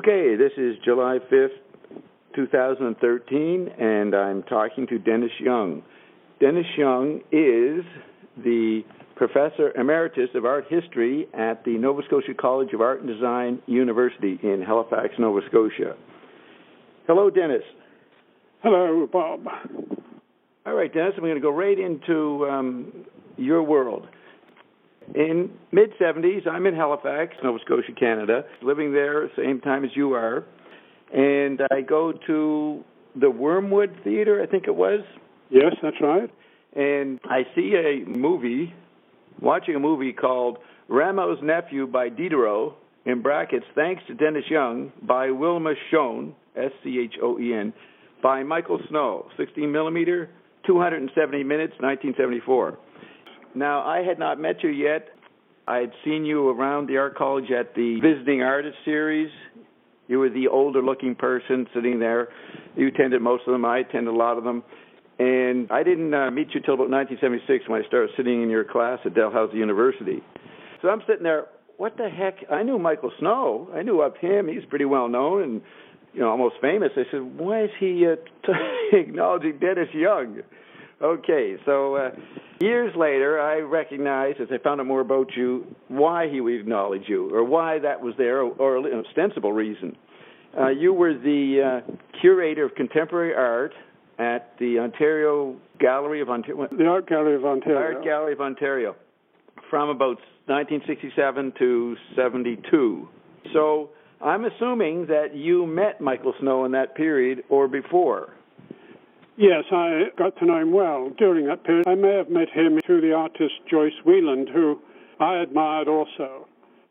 Okay, this is July 5th, 2013, and I'm talking to Dennis Young. Dennis Young is the Professor Emeritus of Art History at the Nova Scotia College of Art and Design University in Halifax, Nova Scotia. Hello, Dennis. Hello, Bob. All right, Dennis, I'm going to go right into your world. In mid-70s, I'm in Halifax, Nova Scotia, Canada, living there same time as you are, and I go to the Wormwood Theatre, I think it was. Yes, that's right. And I see watching a movie called Rameau's Nephew by Diderot, in brackets, Thanks to Dennis Young, by Wilma Schoen, S-C-H-O-E-N, by Michael Snow, 16 millimeter, 270 minutes, 1974. Now, I had not met you yet. I had seen you around the art college at the Visiting Artist Series. You were the older-looking person sitting there. You attended most of them. I attended a lot of them. And I didn't meet you till about 1976 when I started sitting in your class at Dalhousie University. So I'm sitting there, what the heck? I knew Michael Snow. I knew of him. He's pretty well known and almost famous. I said, why is he acknowledging Dennis Young? Okay, so years later, I recognized, as I found out more about you, why he would acknowledge you, or why that was there, or an ostensible reason. You were the curator of contemporary art at the Ontario Gallery of Ontario. The Art Gallery of Ontario. Art Gallery of Ontario, from about 1967 to 72. So I'm assuming that you met Michael Snow in that period or before. Yes, I got to know him well during that period. I may have met him through the artist Joyce Wieland, who I admired also.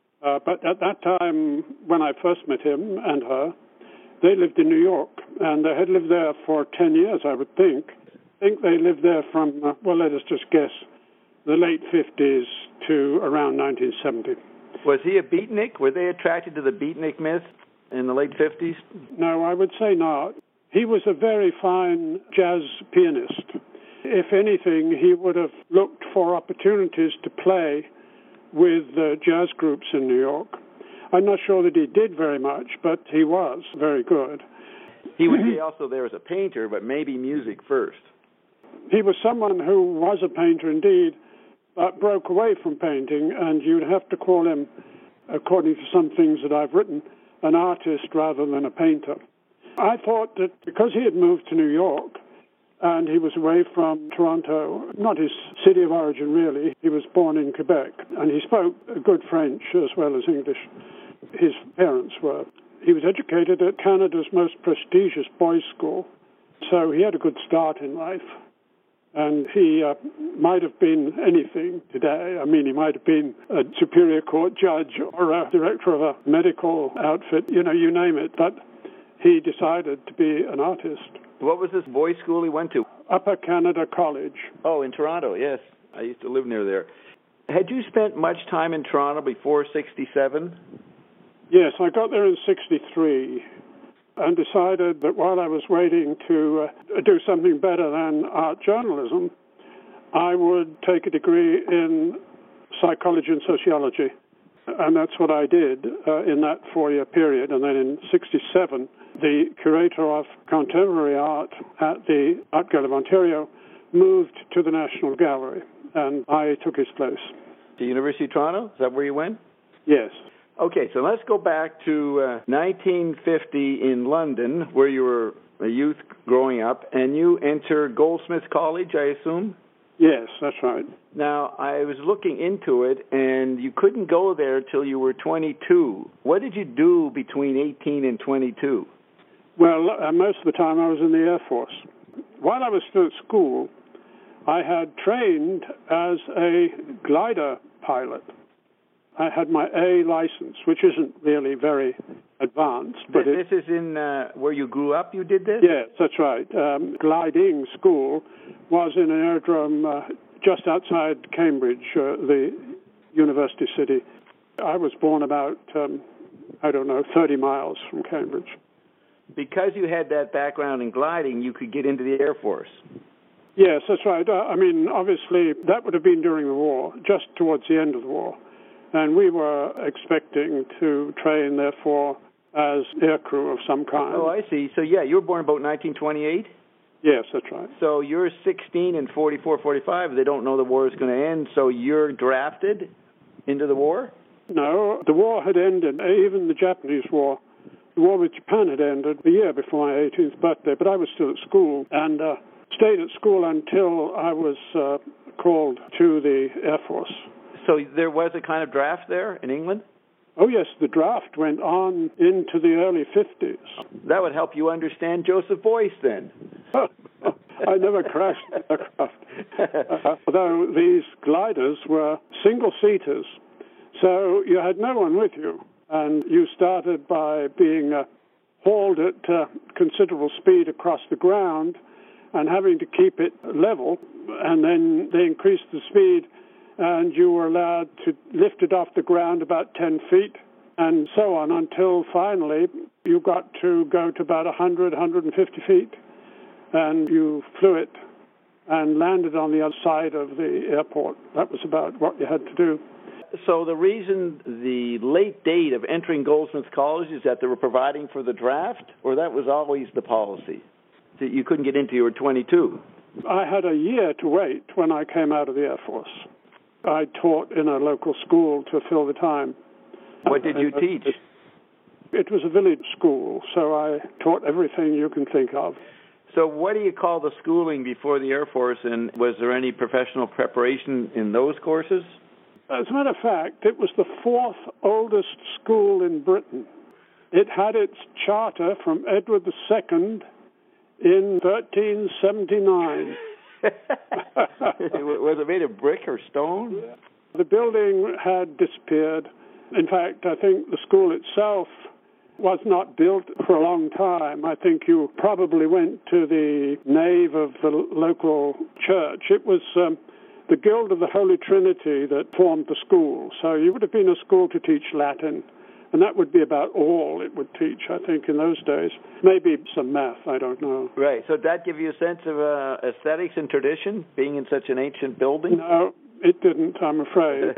But at that time, when I first met him and her, they lived in New York, and they had lived there for 10 years, I would think. I think they lived there from, let us just guess, the late 50s to around 1970. Was he a beatnik? Were they attracted to the beatnik myth in the late 50s? No, I would say not. He was a very fine jazz pianist. If anything, he would have looked for opportunities to play with jazz groups in New York. I'm not sure that he did very much, but he was very good. He would be also there as a painter, but maybe music first. He was someone who was a painter indeed, but broke away from painting, and you'd have to call him, according to some things that I've written, an artist rather than a painter. I thought that because he had moved to New York and he was away from Toronto, not his city of origin really, he was born in Quebec, and he spoke good French as well as English. His parents were. He was educated at Canada's most prestigious boys' school, so he had a good start in life. And he might have been anything today. I mean, he might have been a Superior Court judge or a director of a medical outfit, you name it, but he decided to be an artist. What was this boys' school he went to? Upper Canada College. Oh, in Toronto, yes. I used to live near there. Had you spent much time in Toronto before 67? Yes, I got there in 63 and decided that while I was waiting to do something better than art journalism, I would take a degree in psychology and sociology. And that's what I did in that 4-year period. And then in 67, the curator of contemporary art at the Art Gallery of Ontario moved to the National Gallery, and I took his place. The University of Toronto? Is that where you went? Yes. Okay, so let's go back to 1950 in London, where you were a youth growing up, and you enter Goldsmiths College, I assume? Yes, that's right. Now, I was looking into it, and you couldn't go there till you were 22. What did you do between 18 and 22? Well, most of the time I was in the Air Force. While I was still at school, I had trained as a glider pilot. I had my A license, which isn't really very advanced. But this is in where you grew up, you did this? Yes, that's right. Gliding school was in an aerodrome just outside Cambridge, the university city. I was born about, 30 miles from Cambridge. Because you had that background in gliding, you could get into the Air Force. Yes, that's right. Obviously, that would have been during the war, just towards the end of the war. And we were expecting to train, therefore, as aircrew of some kind. Oh, I see. So, yeah, you were born about 1928? Yes, that's right. So you're 16 in 44, 45. They don't know the war is going to end, so you're drafted into the war? No, the war had ended, even the Japanese war. The war with Japan had ended a year before my 18th birthday, but I was still at school and stayed at school until I was called to the Air Force. So there was a kind of draft there in England? Oh, yes, the draft went on into the early 50s. That would help you understand Joseph Boyce, then. I never crashed an aircraft. Although these gliders were single-seaters, so you had no one with you, and you started by being hauled at considerable speed across the ground and having to keep it level, and then they increased the speed, and you were allowed to lift it off the ground about 10 feet, and so on, until finally you got to go to about 100, 150 feet, and you flew it and landed on the other side of the airport. That was about what you had to do. So the reason the late date of entering Goldsmiths College is that they were providing for the draft, or that was always the policy, that you couldn't get into, you were 22? I had a year to wait when I came out of the Air Force. I taught in a local school to fill the time. What did you teach? It was a village school, so I taught everything you can think of. So what do you call the schooling before the Air Force, and was there any professional preparation in those courses? As a matter of fact, it was the fourth oldest school in Britain. It had its charter from Edward II in 1379. Was it made of brick or stone? The building had disappeared. In fact, I think the school itself was not built for a long time. I think you probably went to the nave of the local church. It was the Guild of the Holy Trinity that formed the school. So you would have been a school to teach Latin, and that would be about all it would teach, I think, in those days. Maybe some math, I don't know. Right. So did that give you a sense of aesthetics and tradition, being in such an ancient building? No, it didn't, I'm afraid.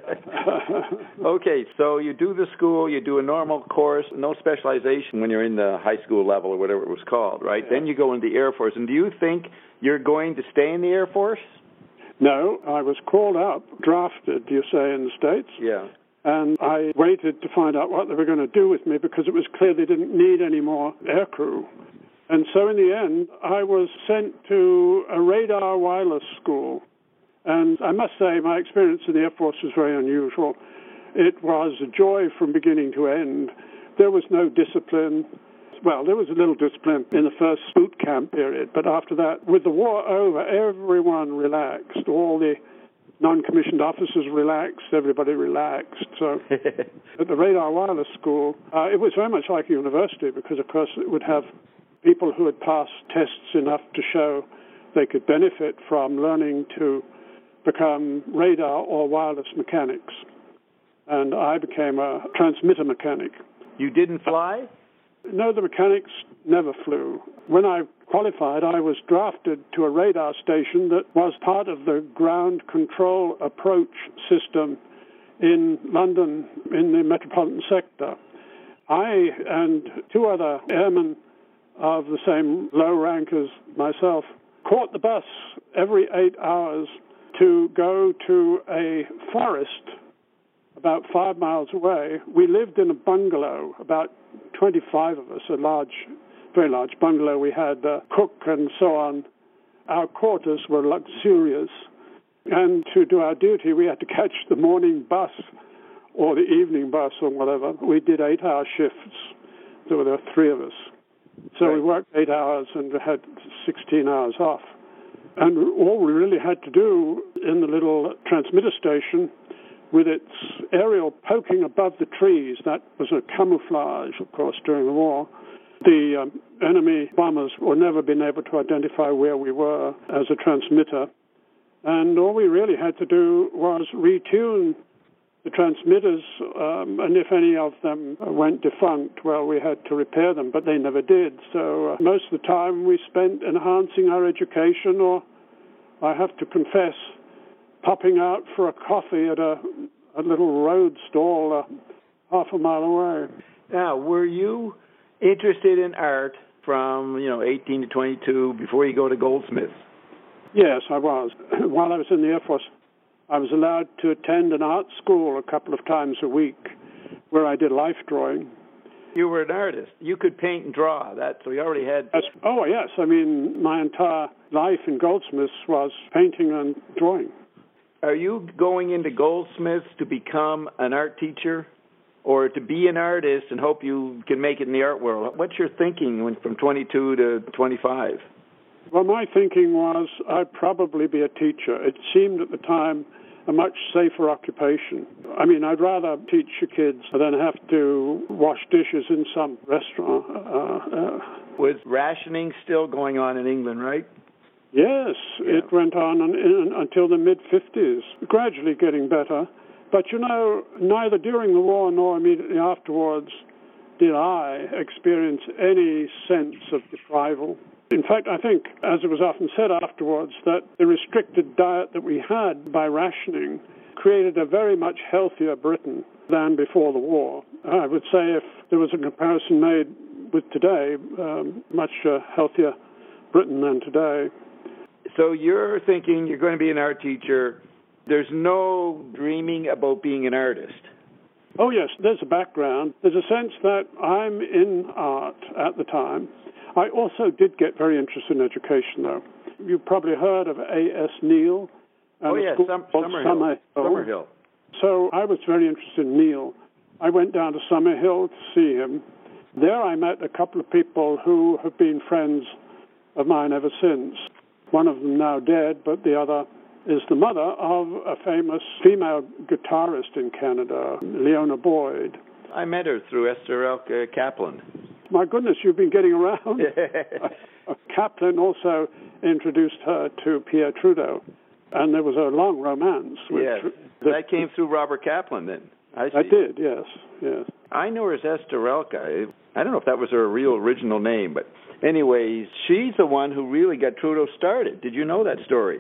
Okay, so you do the school, you do a normal course, no specialization when you're in the high school level or whatever it was called, right? Yeah. Then you go into the Air Force. And do you think you're going to stay in the Air Force? No, I was called up, drafted, you say, in the States. Yeah. And I waited to find out what they were going to do with me because it was clear they didn't need any more aircrew. And so in the end, I was sent to a radar wireless school. And I must say my experience in the Air Force was very unusual. It was a joy from beginning to end. There was no discipline. Well, there was a little discipline in the first boot camp period, but after that, with the war over, everyone relaxed. All the non-commissioned officers relaxed, everybody relaxed. So at the radar wireless school, it was very much like a university because, of course, it would have people who had passed tests enough to show they could benefit from learning to become radar or wireless mechanics. And I became a transmitter mechanic. You didn't fly? No, the mechanics never flew. When I qualified, I was drafted to a radar station that was part of the ground control approach system in London in the metropolitan sector. I and two other airmen of the same low rank as myself caught the bus every 8 hours to go to a forest about 5 miles away. We lived in a bungalow, about 25 of us, a very large bungalow. We had a cook and so on. Our quarters were luxurious. And to do our duty, we had to catch the morning bus or the evening bus or whatever. We did 8-hour shifts. There were 3 of us. So we worked 8 hours and had 16 hours off. And all we really had to do in the little transmitter station with its aerial poking above the trees, that was a camouflage, of course, during the war. The enemy bombers were never been able to identify where we were as a transmitter. And all we really had to do was retune the transmitters, and if any of them went defunct, well, we had to repair them, but they never did. So most of the time we spent enhancing our education, or I have to confess, popping out for a coffee at a little road stall half a mile away. Now, were you interested in art from, 18 to 22 before you go to Goldsmiths? Yes, I was. While I was in the Air Force, I was allowed to attend an art school a couple of times a week where I did life drawing. You were an artist. You could paint and draw. So you already had... Oh, yes. I mean, my entire life in Goldsmiths was painting and drawing. Are you going into Goldsmiths to become an art teacher or to be an artist and hope you can make it in the art world? What's your thinking from 22 to 25? Well, my thinking was I'd probably be a teacher. It seemed at the time a much safer occupation. I mean, I'd rather teach your kids than have to wash dishes in some restaurant. Was rationing still going on in England, right? Yes, yeah. It went on until the mid-50s, gradually getting better. But, neither during the war nor immediately afterwards did I experience any sense of deprival. In fact, I think, as it was often said afterwards, that the restricted diet that we had by rationing created a very much healthier Britain than before the war. I would say if there was a comparison made with today, much healthier Britain than today. So you're thinking you're going to be an art teacher. There's no dreaming about being an artist. Oh, yes, there's a background. There's a sense that I'm in art at the time. I also did get very interested in education, though. You've probably heard of A.S. Neal. Yes, Summerhill. So I was very interested in Neal. I went down to Summerhill to see him. There I met a couple of people who have been friends of mine ever since. One of them now dead, but the other is the mother of a famous female guitarist in Canada, Leona Boyd. I met her through Esther Kaplan. My goodness, you've been getting around. Kaplan also introduced her to Pierre Trudeau, and there was a long romance. Yes, that came through Robert Kaplan then. I did, yes. I know her as Estorelka. I don't know if that was her real original name, but anyways, she's the one who really got Trudeau started. Did you know that story?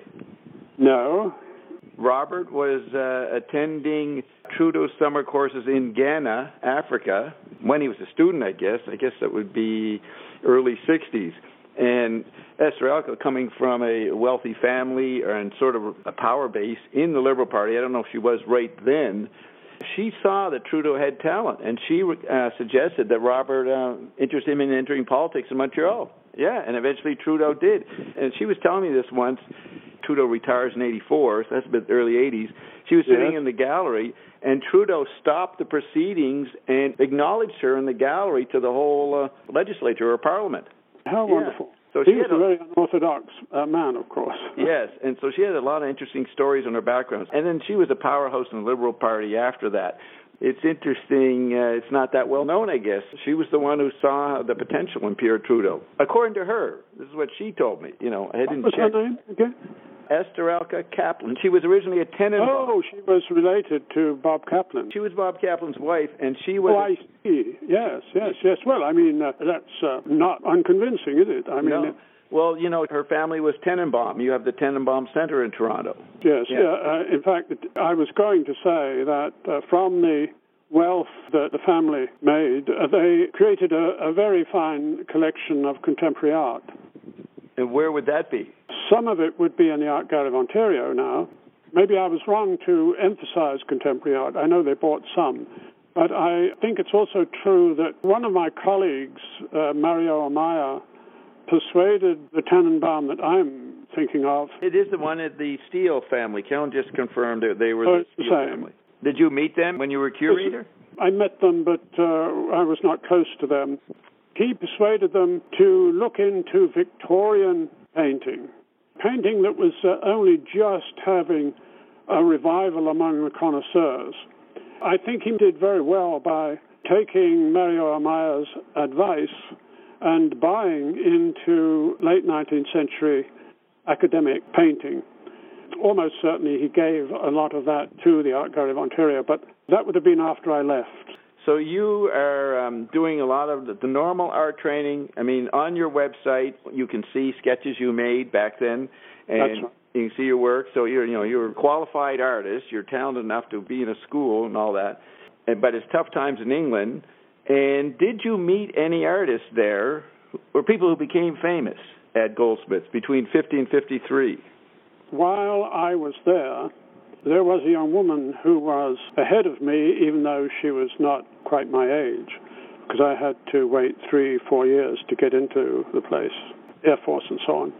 No. Robert was attending Trudeau's summer courses in Ghana, Africa, when he was a student, I guess. I guess that would be early 60s. And Estorelka, coming from a wealthy family and sort of a power base in the Liberal Party, I don't know if she was right then, she saw that Trudeau had talent, and she suggested that Robert interest him in entering politics in Montreal. Yeah, and eventually Trudeau did. And she was telling me this once. Trudeau retires in 84, so that's the early 80s. She was sitting in the gallery, and Trudeau stopped the proceedings and acknowledged her in the gallery to the whole legislature or parliament. How wonderful. So he was a very unorthodox man, of course. Yes, and so she had a lot of interesting stories on her background. And then she was a powerhouse in the Liberal Party after that. It's interesting. It's not that well known, I guess. She was the one who saw the potential in Pierre Trudeau. According to her, this is what she told me. I didn't check. What was her name again? Estorelka Kaplan. She was originally a Tenenbaum. Oh, she was related to Bob Kaplan. She was Bob Kaplan's wife, and she was... Oh, I see. Yes. Well, I mean, that's not unconvincing, is it? I mean, no. Well, her family was Tenenbaum. You have the Tenenbaum Center in Toronto. Yes, yeah. In fact, I was going to say that from the wealth that the family made, they created a very fine collection of contemporary art. And where would that be? Some of it would be in the Art Gallery of Ontario now. Maybe I was wrong to emphasize contemporary art. I know they bought some. But I think it's also true that one of my colleagues, Mario Amaya, persuaded the Tenenbaum that I'm thinking of. It is the one at the Steele family. Kellen just confirmed that they were the Steele family. Did you meet them when you were curator? I met them, but I was not close to them. He persuaded them to look into Victorian painting that was only just having a revival among the connoisseurs. I think he did very well by taking Mario Amaya's advice and buying into late 19th century academic painting. Almost certainly he gave a lot of that to the Art Gallery of Ontario, but that would have been after I left. So you are doing a lot of the normal art training. I mean, on your website, you can see sketches you made back then, and that's right. You can see your work. So you're a qualified artist. You're talented enough to be in a school and all that. But it's tough times in England, And did you meet any artists there or people who became famous at Goldsmiths between 50 and 53? While I was there was a young woman who was ahead of me, even though she was not quite my age, because I had to wait 3-4 years to get into the place, Air Force and so on.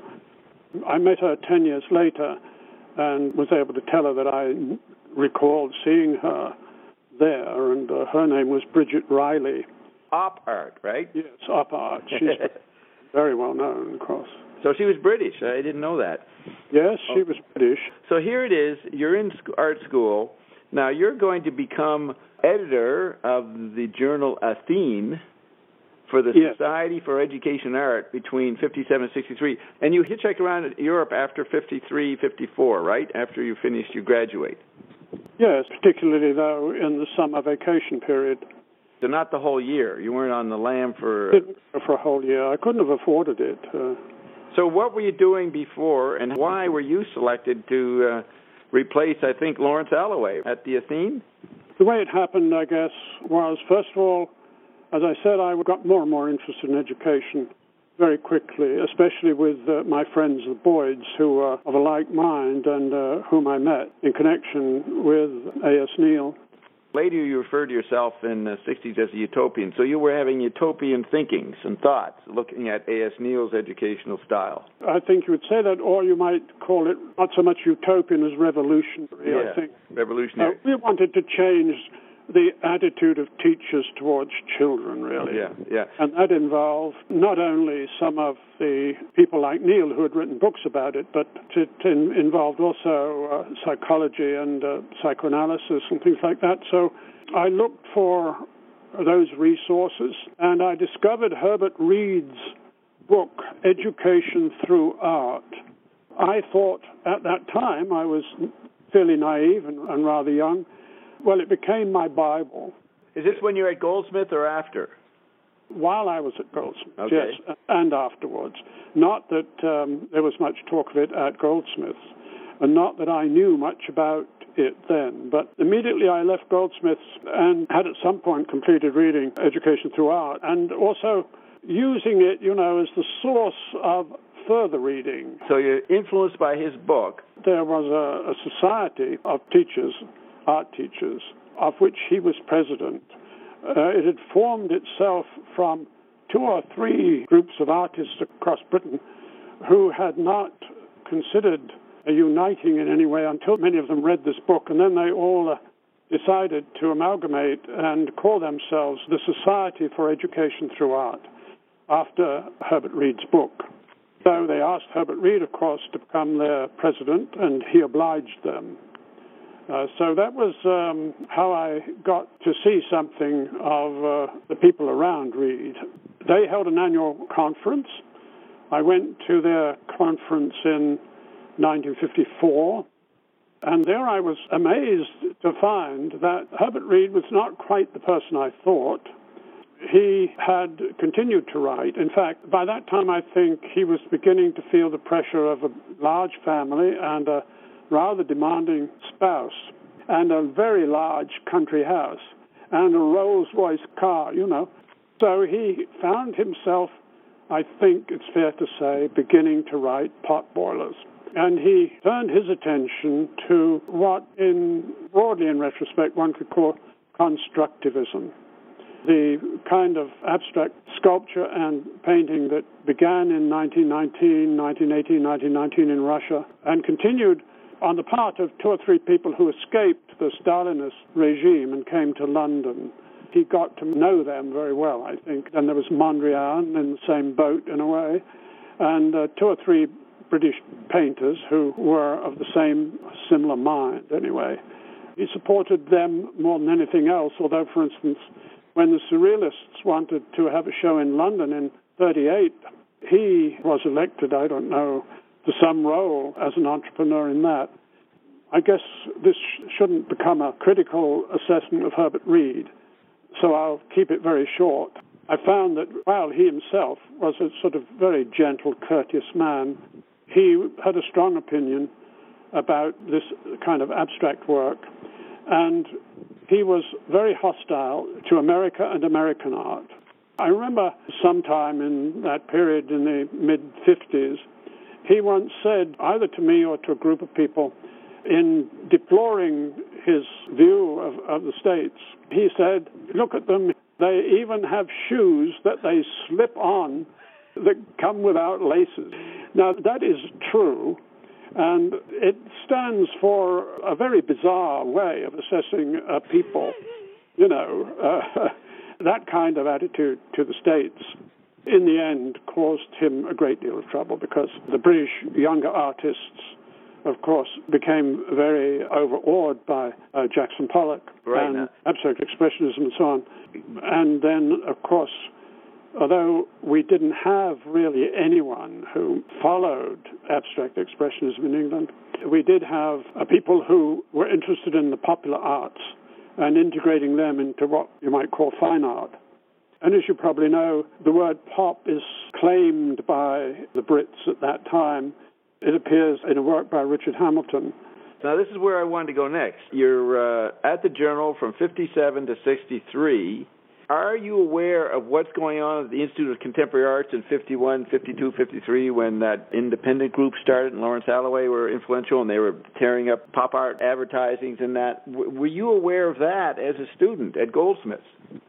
I met her 10 years later and was able to tell her that I recalled seeing her there, and her name was Bridget Riley. Op art, right? Yes, op art. She's very well known, of course. So she was British. I didn't know that. Yes, she was British. So here it is. You're in art school. Now you're going to become editor of the journal Athene for the Society for Education and Art between 57 and 63. And you hitchhike around Europe after 53, 54, right? After you graduate. Yes, particularly, though, in the summer vacation period. So not the whole year. You weren't on the lam for... Didn't go for a whole year. I couldn't have afforded it. So what were you doing before, and why were you selected to replace, I think, Lawrence Alloway at the Athene? The way it happened, I guess, was, first of all, as I said, I got more and more interested in education very quickly, especially with my friends, the Boyds, who were of a like mind and whom I met in connection with A.S. Neill. Later you referred to yourself in the 60s as a utopian, so you were having utopian thinkings and thoughts, looking at A.S. Neill's educational style. I think you would say that, or you might call it not so much utopian as revolutionary, I think. Revolutionary. We wanted to change the attitude of teachers towards children, really. Yeah. And that involved not only some of the people like Neill who had written books about it, but it involved also psychology and psychoanalysis and things like that. So I looked for those resources, and I discovered Herbert Reed's book, Education Through Art. I thought at that time, I was fairly naive and rather young, well, it became my Bible. Is this when you were at Goldsmith or after? While I was at Goldsmith, okay. Yes, and afterwards. Not that there was much talk of it at Goldsmiths, and not that I knew much about it then. But immediately I left Goldsmiths and had at some point completed reading Education Through Art, and also using it, as the source of further reading. So you're influenced by his book. There was a society of teachers, art teachers, of which he was president. It had formed itself from 2 or 3 groups of artists across Britain who had not considered uniting in any way until many of them read this book, and then they all decided to amalgamate and call themselves the Society for Education Through Art, after Herbert Reed's book. So they asked Herbert Reed, of course, to become their president, and he obliged them. So that was how I got to see something of the people around Reed. They held an annual conference. I went to their conference in 1954, and there I was amazed to find that Herbert Reed was not quite the person I thought. He had continued to write. In fact, by that time, I think he was beginning to feel the pressure of a large family and a rather demanding spouse, and a very large country house, and a Rolls-Royce car, So he found himself, I think it's fair to say, beginning to write pot boilers. And he turned his attention to what, broadly in retrospect, one could call constructivism, the kind of abstract sculpture and painting that began in 1918, 1919 in Russia, and continued on the part of 2 or 3 people who escaped the Stalinist regime and came to London. He got to know them very well, I think. And there was Mondrian in the same boat, in a way, and 2 or 3 British painters who were of the same similar mind, anyway. He supported them more than anything else, although, for instance, when the Surrealists wanted to have a show in London in 1938, he was elected, I don't know, to some role as an entrepreneur in that. I guess this shouldn't become a critical assessment of Herbert Reed, so I'll keep it very short. I found that while he himself was a sort of very gentle, courteous man, he had a strong opinion about this kind of abstract work, and he was very hostile to America and American art. I remember sometime in that period in the mid-50s, he once said, either to me or to a group of people, in deploring his view of the States, he said, look at them, they even have shoes that they slip on that come without laces. Now, that is true, and it stands for a very bizarre way of assessing people. You know, that kind of attitude to the States, in the end, caused him a great deal of trouble because the British younger artists, of course, became very overawed by Jackson Pollock and abstract expressionism and so on. And then, of course, although we didn't have really anyone who followed abstract expressionism in England, we did have people who were interested in the popular arts and integrating them into what you might call fine art. And as you probably know, the word pop is claimed by the Brits at that time. It appears in a work by Richard Hamilton. Now, this is where I wanted to go next. You're at the Journal from 57 to 63. Are you aware of what's going on at the Institute of Contemporary Arts in 51, 52, 53, when that independent group started and Lawrence Alloway were influential and they were tearing up pop art advertisings and that? Were you aware of that as a student at Goldsmiths?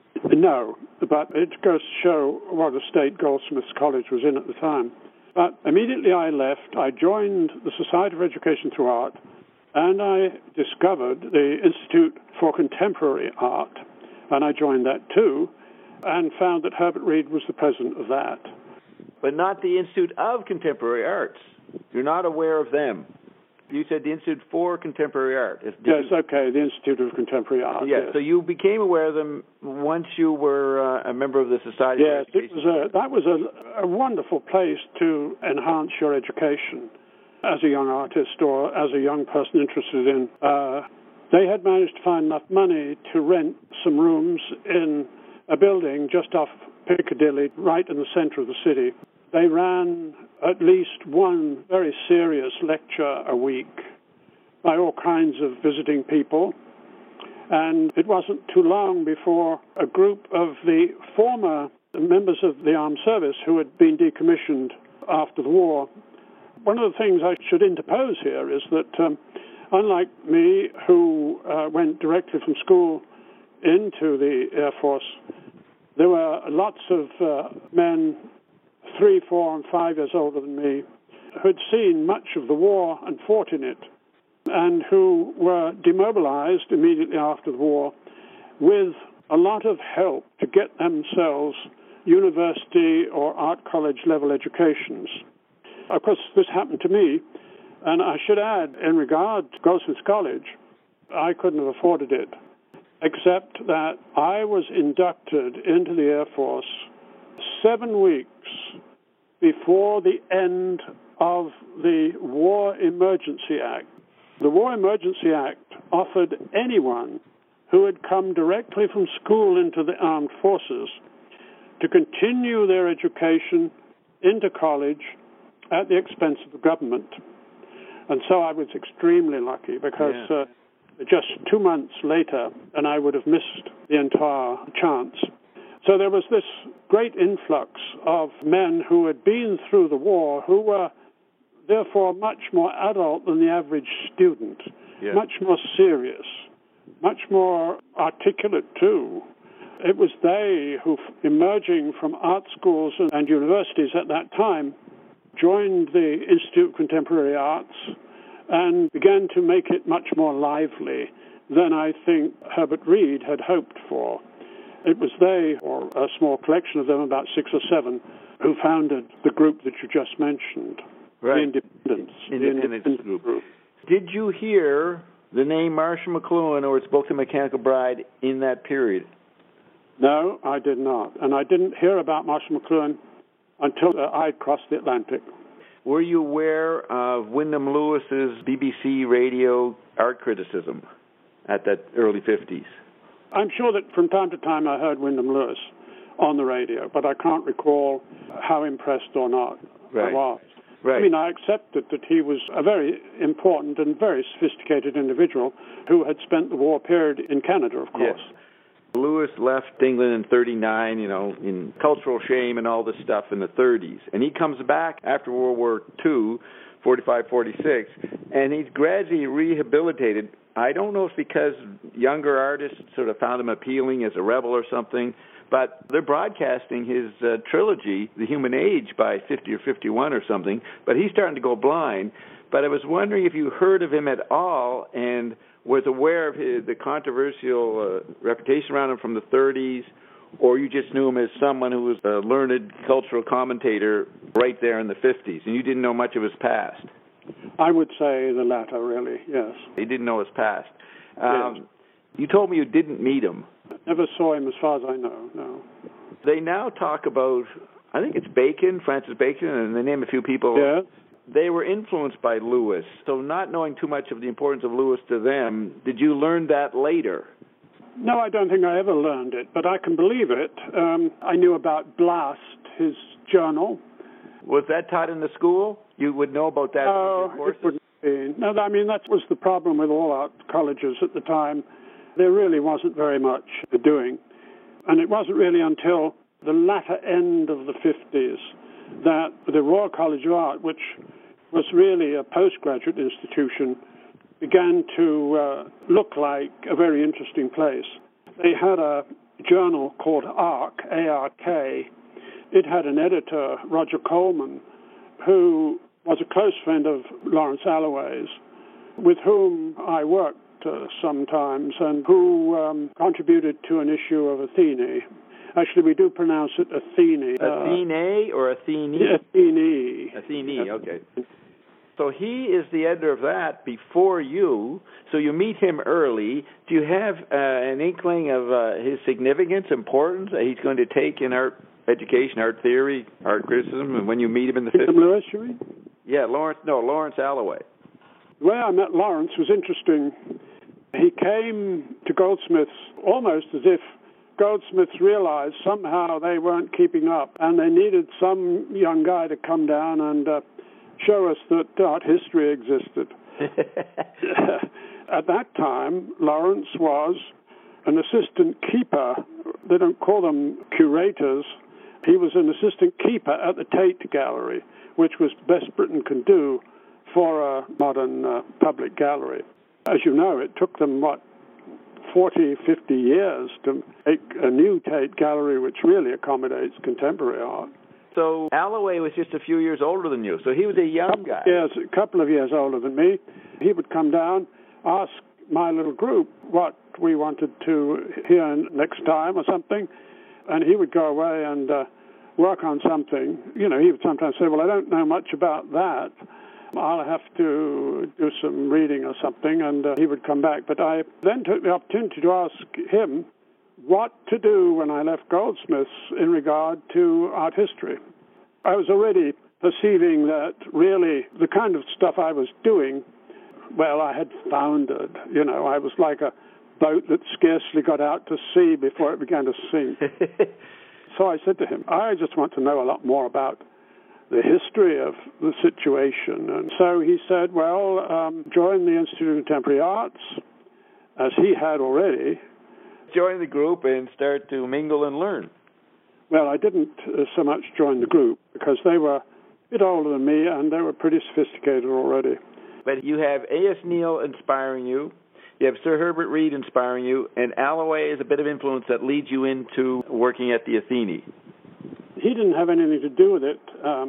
No, but it goes to show what a state Goldsmiths College was in at the time. But immediately I left, I joined the Society for Education Through Art, and I discovered the Institute for Contemporary Art, and I joined that too, and found that Herbert Reed was the president of that. But not the Institute of Contemporary Arts. You're not aware of them. You said the Institute for Contemporary Art. Yes, okay, the Institute of Contemporary Art. Yes, so you became aware of them once you were a member of the Society for Education. Yes, that was a wonderful place to enhance your education as a young artist or as a young person interested in. They had managed to find enough money to rent some rooms in a building just off Piccadilly, right in the center of the city. They ran at least one very serious lecture a week by all kinds of visiting people. And it wasn't too long before a group of the former members of the armed service who had been decommissioned after the war. One of the things I should interpose here is that unlike me, who went directly from school into the Air Force, there were lots of men 3, 4, and 5 years older than me who had seen much of the war and fought in it, and who were demobilized immediately after the war with a lot of help to get themselves university or art college level educations. Of course, this happened to me, and I should add, in regard to Goldsmiths College, I couldn't have afforded it, except that I was inducted into the Air Force 7 weeks before the end of the War Emergency Act. The War Emergency Act offered anyone who had come directly from school into the armed forces to continue their education into college at the expense of the government. And so I was extremely lucky because just 2 months later, and I would have missed the entire chance. So there was this great influx of men who had been through the war, who were therefore much more adult than the average student, much more serious, much more articulate too. It was they who, emerging from art schools and universities at that time, joined the Institute of Contemporary Arts and began to make it much more lively than I think Herbert Reed had hoped for. It was they, or a small collection of them, about 6 or 7, who founded the group that you just mentioned, the Independence Group. Did you hear the name Marshall McLuhan or its book, The Mechanical Bride, in that period? No, I did not. And I didn't hear about Marshall McLuhan until I'd crossed the Atlantic. Were you aware of Wyndham Lewis's BBC radio art criticism at that early 50s? I'm sure that from time to time I heard Wyndham Lewis on the radio, but I can't recall how impressed or not I was. Right. I mean, I accepted that he was a very important and very sophisticated individual who had spent the war period in Canada, of course. Yes. Lewis left England in 1939, in cultural shame and all this stuff in the 1930s. And he comes back after World War II, 45, 46, and he's gradually rehabilitated. I don't know if it's because younger artists sort of found him appealing as a rebel or something, but they're broadcasting his trilogy, The Human Age, by 50 or 51 or something, but he's starting to go blind. But I was wondering if you heard of him at all and was aware of the controversial reputation around him from the 1930s, or you just knew him as someone who was a learned cultural commentator right there in the 1950s, and you didn't know much of his past. I would say the latter, really, yes. You didn't know his past. Yes. You told me you didn't meet him. Never saw him as far as I know, no. They now talk about, I think it's Bacon, Francis Bacon, and they name a few people. Yes. They were influenced by Lewis. So not knowing too much of the importance of Lewis to them, did you learn that later? No, I don't think I ever learned it, but I can believe it. I knew about Blast, his journal. Was that taught in the school? You would know about that? It wouldn't be. No, I mean, that was the problem with all art colleges at the time. There really wasn't very much doing. And it wasn't really until the latter end of the 50s that the Royal College of Art, which was really a postgraduate institution, began to look like a very interesting place. They had a journal called ARK, A-R-K. It had an editor, Roger Coleman, who was a close friend of Lawrence Alloway's, with whom I worked sometimes, and who contributed to an issue of Athene. Actually, we do pronounce it Athene. Athene or Athene? Athene. Athene, okay. So he is the editor of that before you, so you meet him early. Do you have an inkling of his significance, importance that he's going to take in art education, art theory, art criticism, and when you meet him in the 50s? Lewis, you mean? Yeah, Lawrence Alloway. The way I met Lawrence was interesting. He came to Goldsmiths almost as if Goldsmiths realized somehow they weren't keeping up, and they needed some young guy to come down and show us that art history existed. At that time, Lawrence was an assistant keeper. They don't call them curators. He was an assistant keeper at the Tate Gallery, which was the best Britain can do for a modern public gallery. As you know, it took them, 40, 50 years to make a new Tate Gallery which really accommodates contemporary art. So Alloway was just a few years older than you, so he was a young guy. Yes, a couple of years older than me. He would come down, ask my little group what we wanted to hear next time or something, and he would go away and work on something. He would sometimes say, well, I don't know much about that. I'll have to do some reading or something, and he would come back. But I then took the opportunity to ask him what to do when I left Goldsmiths in regard to art history. I was already perceiving that really the kind of stuff I was doing, well, I had foundered. I was like a boat that scarcely got out to sea before it began to sink. So I said to him, I just want to know a lot more about the history of the situation. And so he said, well, join the Institute of Contemporary Arts, as he had already. Join the group and start to mingle and learn. Well, I didn't so much join the group because they were a bit older than me and they were pretty sophisticated already. But you have A.S. Neill inspiring you, you have Sir Herbert Reed inspiring you, and Alloway is a bit of influence that leads you into working at the Athene. He didn't have anything to do with it.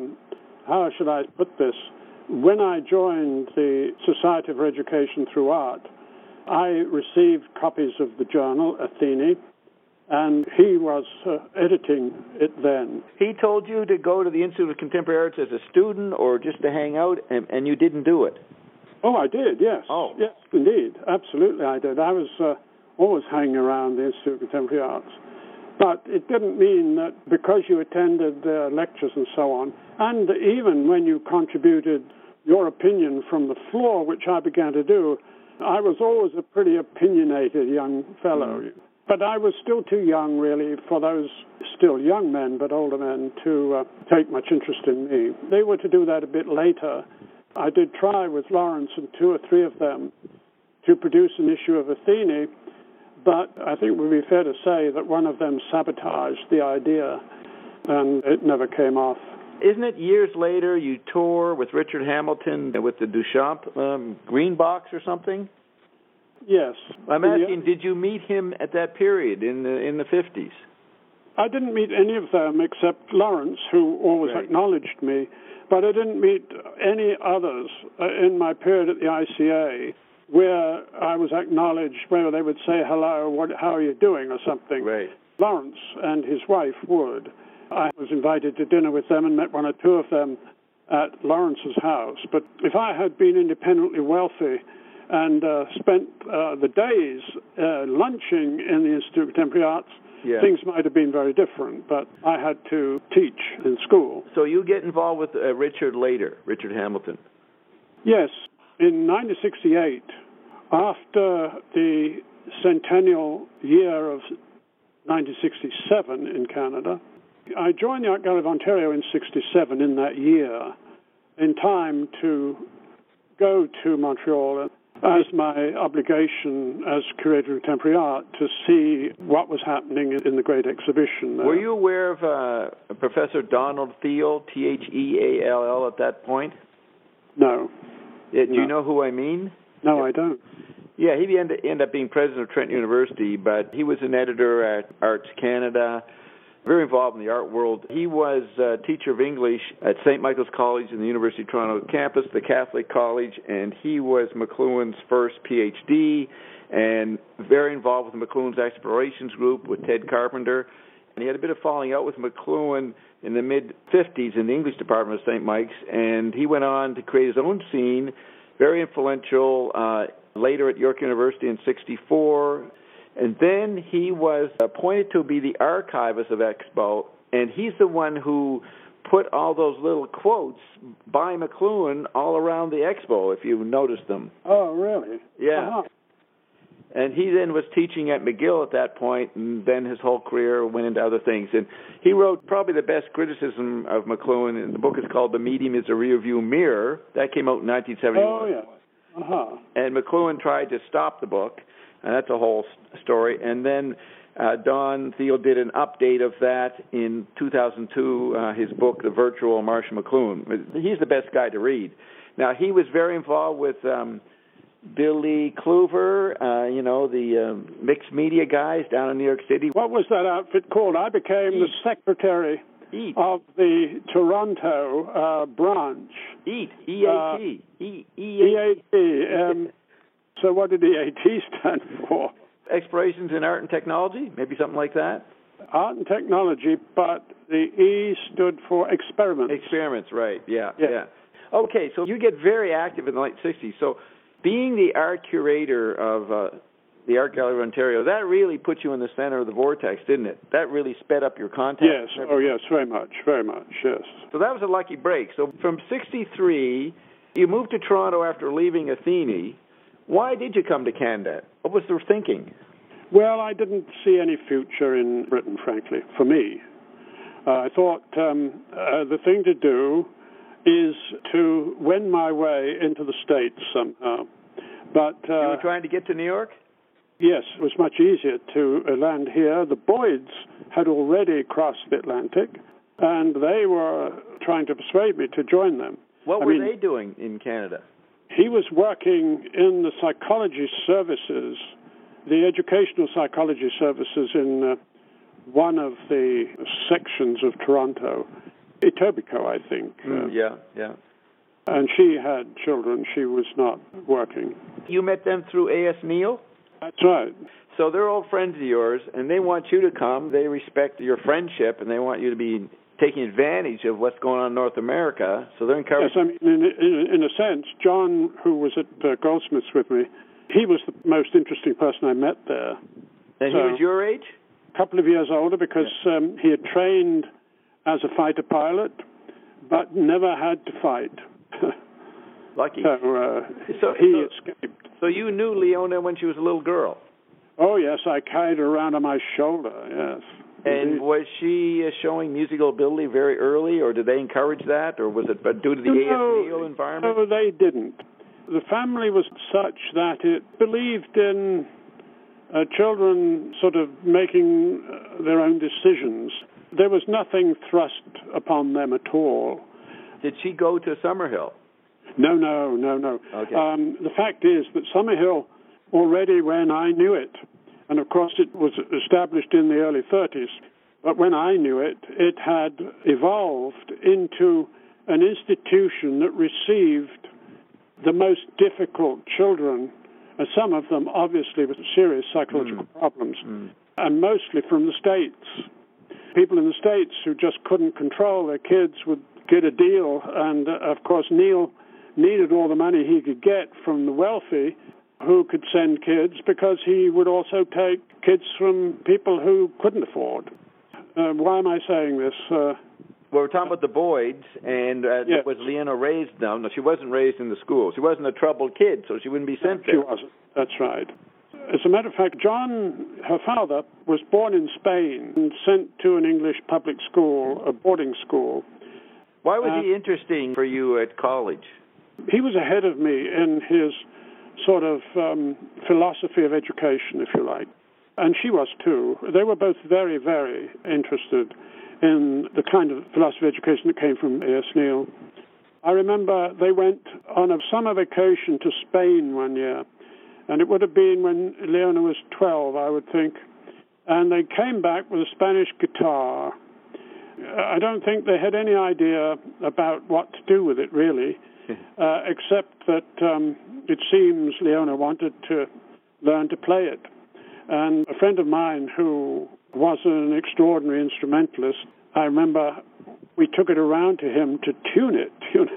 How should I put this? When I joined the Society for Education Through Art, I received copies of the journal, Athene, and he was editing it then. He told you to go to the Institute of Contemporary Arts as a student or just to hang out, and you didn't do it? Oh, I did, yes. Oh. Yes, indeed. Absolutely, I did. I was always hanging around the Institute of Contemporary Arts. But it didn't mean that because you attended lectures and so on, and even when you contributed your opinion from the floor, which I began to do, I was always a pretty opinionated young fellow. But I was still too young, really, for those still young men, but older men, to take much interest in me. They were to do that a bit later. I did try with Lawrence and 2 or 3 of them to produce an issue of Athene, but I think it would be fair to say that one of them sabotaged the idea, and it never came off. Isn't it years later you tour with Richard Hamilton with the Duchamp Green Box or something? Yes. I'm asking, did you meet him at that period in the 50s? I didn't meet any of them except Lawrence, who always acknowledged me, but I didn't meet any others in my period at the ICA where I was acknowledged, where they would say, hello, how are you doing, or something. Right. Lawrence and his wife would. I was invited to dinner with them and met 1 or 2 of them at Lawrence's house. But if I had been independently wealthy and spent the days lunching in the Institute of Contemporary Arts, things might have been very different. But I had to teach in school. So you get involved with Richard later, Richard Hamilton? Yes. In 1968, after the centennial year of 1967 in Canada, I joined the Art Gallery of Ontario in 1967 in that year, in time to go to Montreal as my obligation as curator of contemporary art to see what was happening in the great exhibition there. Were you aware of Professor Donald Theall, Theall, at that point? No. Do you know who I mean? No, I don't. Yeah, he ended up being president of Trent University, but he was an editor at Arts Canada, very involved in the art world. He was a teacher of English at St. Michael's College in the University of Toronto campus, the Catholic College, and he was McLuhan's first PhD and very involved with McLuhan's Explorations Group with Ted Carpenter. And he had a bit of falling out with McLuhan in the mid-50s in the English department of St. Mike's, and he went on to create his own scene, very influential, later at York University in 1964. And then he was appointed to be the archivist of Expo, and he's the one who put all those little quotes by McLuhan all around the Expo, if you noticed them. Oh, really? Yeah. Uh-huh. And he then was teaching at McGill at that point, and then his whole career went into other things. And he wrote probably the best criticism of McLuhan, and the book is called The Medium is a Rearview Mirror. That came out in 1971. Oh, yeah. Uh-huh. And McLuhan tried to stop the book, and that's a whole story. And then Don Theall did an update of that in 2002, his book, The Virtual Marshall McLuhan. He's the best guy to read. Now, he was very involved with Billy Kluver, the mixed media guys down in New York City. What was that outfit called? I became the secretary of the Toronto branch. EAT. EAT. So what did EAT stand for? Explorations in Art and Technology, maybe something like that? Art and Technology, but the E stood for Experiments. Experiments, right, yeah. Okay, so you get very active in the late 60s. So being the art curator of the Art Gallery of Ontario, that really put you in the center of the vortex, didn't it? That really sped up your contacts. Yes, yes, very much, yes. So that was a lucky break. So from 63, you moved to Toronto after leaving Athene. Why did you come to Canada? What was the thinking? Well, I didn't see any future in Britain, frankly, for me. I thought the thing to do is to wend my way into the States somehow. But you were trying to get to New York? Yes, it was much easier to land here. The Boyds had already crossed the Atlantic, and they were trying to persuade me to join them. What were they doing in Canada? He was working in the psychology services, the educational psychology services in one of the sections of Toronto, Etobicoke, I think. Yeah. And she had children. She was not working. You met them through A.S. Neal? That's right. So they're old friends of yours, and they want you to come. They respect your friendship, and they want you to be taking advantage of what's going on in North America. So they're encouraged. Yes, I mean, in a sense, John, who was at Goldsmiths with me, he was the most interesting person I met there. And he was your age? A couple of years older, because he had trained as a fighter pilot, but never had to fight. Lucky. So he escaped. So you knew Leona when she was a little girl? Oh, yes, I carried her around on my shoulder, yes. And Indeed. was she showing musical ability very early, or did they encourage that, or was it due to the ASNEO environment? No, they didn't. The family was such that it believed in children sort of making their own decisions. There was nothing thrust upon them at all. Did she go to Summerhill? No. Okay. The fact is that Summerhill, already when I knew it, and of course it was established in the early 30s, but when I knew it, it had evolved into an institution that received the most difficult children, and some of them obviously with serious psychological problems, and mostly from the States. People in the States who just couldn't control their kids would get a deal, and of course Neil needed all the money he could get from the wealthy who could send kids, because he would also take kids from people who couldn't afford. Why am I saying this? Well, we're talking about the Boyds, and yes. Was Leona raised? No, she wasn't raised in the school. She wasn't a troubled kid, so she wouldn't be sent there. She wasn't. That's right. As a matter of fact, John, her father, was born in Spain and sent to an English public school, a boarding school. Why was he interesting for you at college? He was ahead of me in his sort of philosophy of education, if you like. And she was too. They were both very, very interested in the kind of philosophy of education that came from A.S. Neil. I remember they went on a summer vacation to Spain one year, and it would have been when Leona was 12, I would think. And they came back with a Spanish guitar. I don't think they had any idea about what to do with it, really, except that it seems Leona wanted to learn to play it. And a friend of mine who was an extraordinary instrumentalist, I remember we took it around to him to tune it,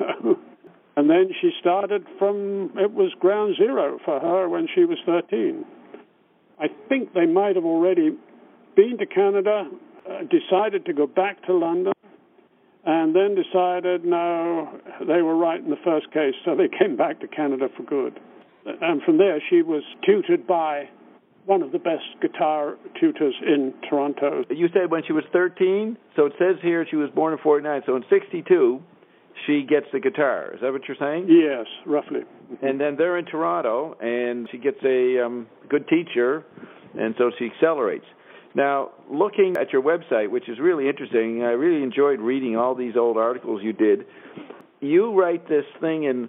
And then she started it was ground zero for her when she was 13. I think they might have already been to Canada, decided to go back to London, and then decided, no, they were right in the first case, so they came back to Canada for good. And from there, she was tutored by one of the best guitar tutors in Toronto. You said when she was 13, so it says here she was born in 49, so in 62, she gets the guitar. Is that what you're saying? Yes, roughly. And then they're in Toronto, and she gets a good teacher, and so she accelerates. Now, looking at your website, which is really interesting, I really enjoyed reading all these old articles you did. You write this thing in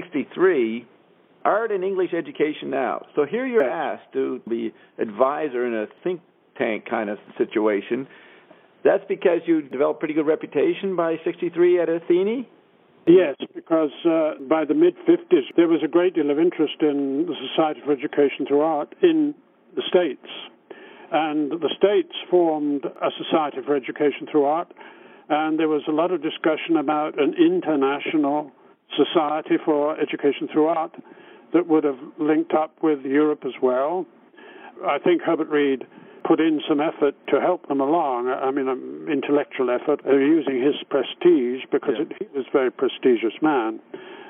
63, Art and English Education Now. So here you're asked to be advisor in a think tank kind of situation. That's because you developed pretty good reputation by 63 at Athene? Yes, because by the mid-50s, there was a great deal of interest in the Society for Education Through Art in the States. And the States formed a Society for Education Through Art, and there was a lot of discussion about an international Society for Education Through Art that would have linked up with Europe as well. I think Herbert Reed put in some effort to help them along, an intellectual effort, using his prestige, because he was a very prestigious man.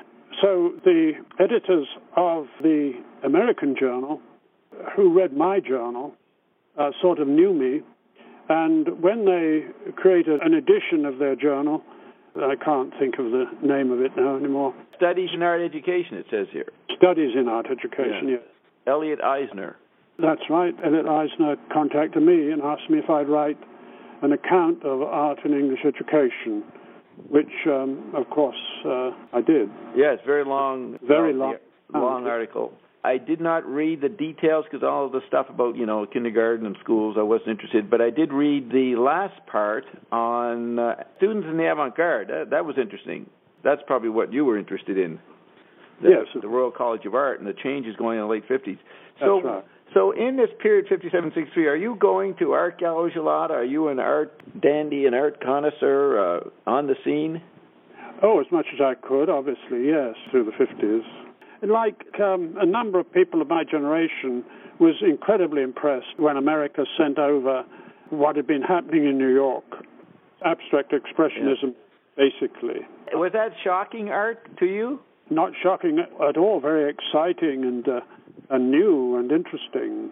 So the editors of the American journal, who read my journal, sort of knew me, and when they created an edition of their journal, I can't think of the name of it now anymore. Studies in Art Education, it says here. Studies in Art Education, yes. Elliot Eisner. That's right. Elliot Eisner contacted me and asked me if I'd write an account of art and English education, which, of course, I did. Yes, very long. Very long. Long article. I did not read the details because all of the stuff about, kindergarten and schools, I wasn't interested. But I did read the last part on students in the avant-garde. That was interesting. That's probably what you were interested in. Yes. The Royal College of Art and the changes going in the late 50s. That's right. So in this period, 57, 63, are you going to art galleries a lot? Are you an art dandy, an art connoisseur on the scene? Oh, as much as I could, obviously, yes, through the 50s. Like a number of people of my generation was incredibly impressed when America sent over what had been happening in New York, abstract expressionism, basically. Was that shocking art to you? Not shocking at all, very exciting and new and interesting.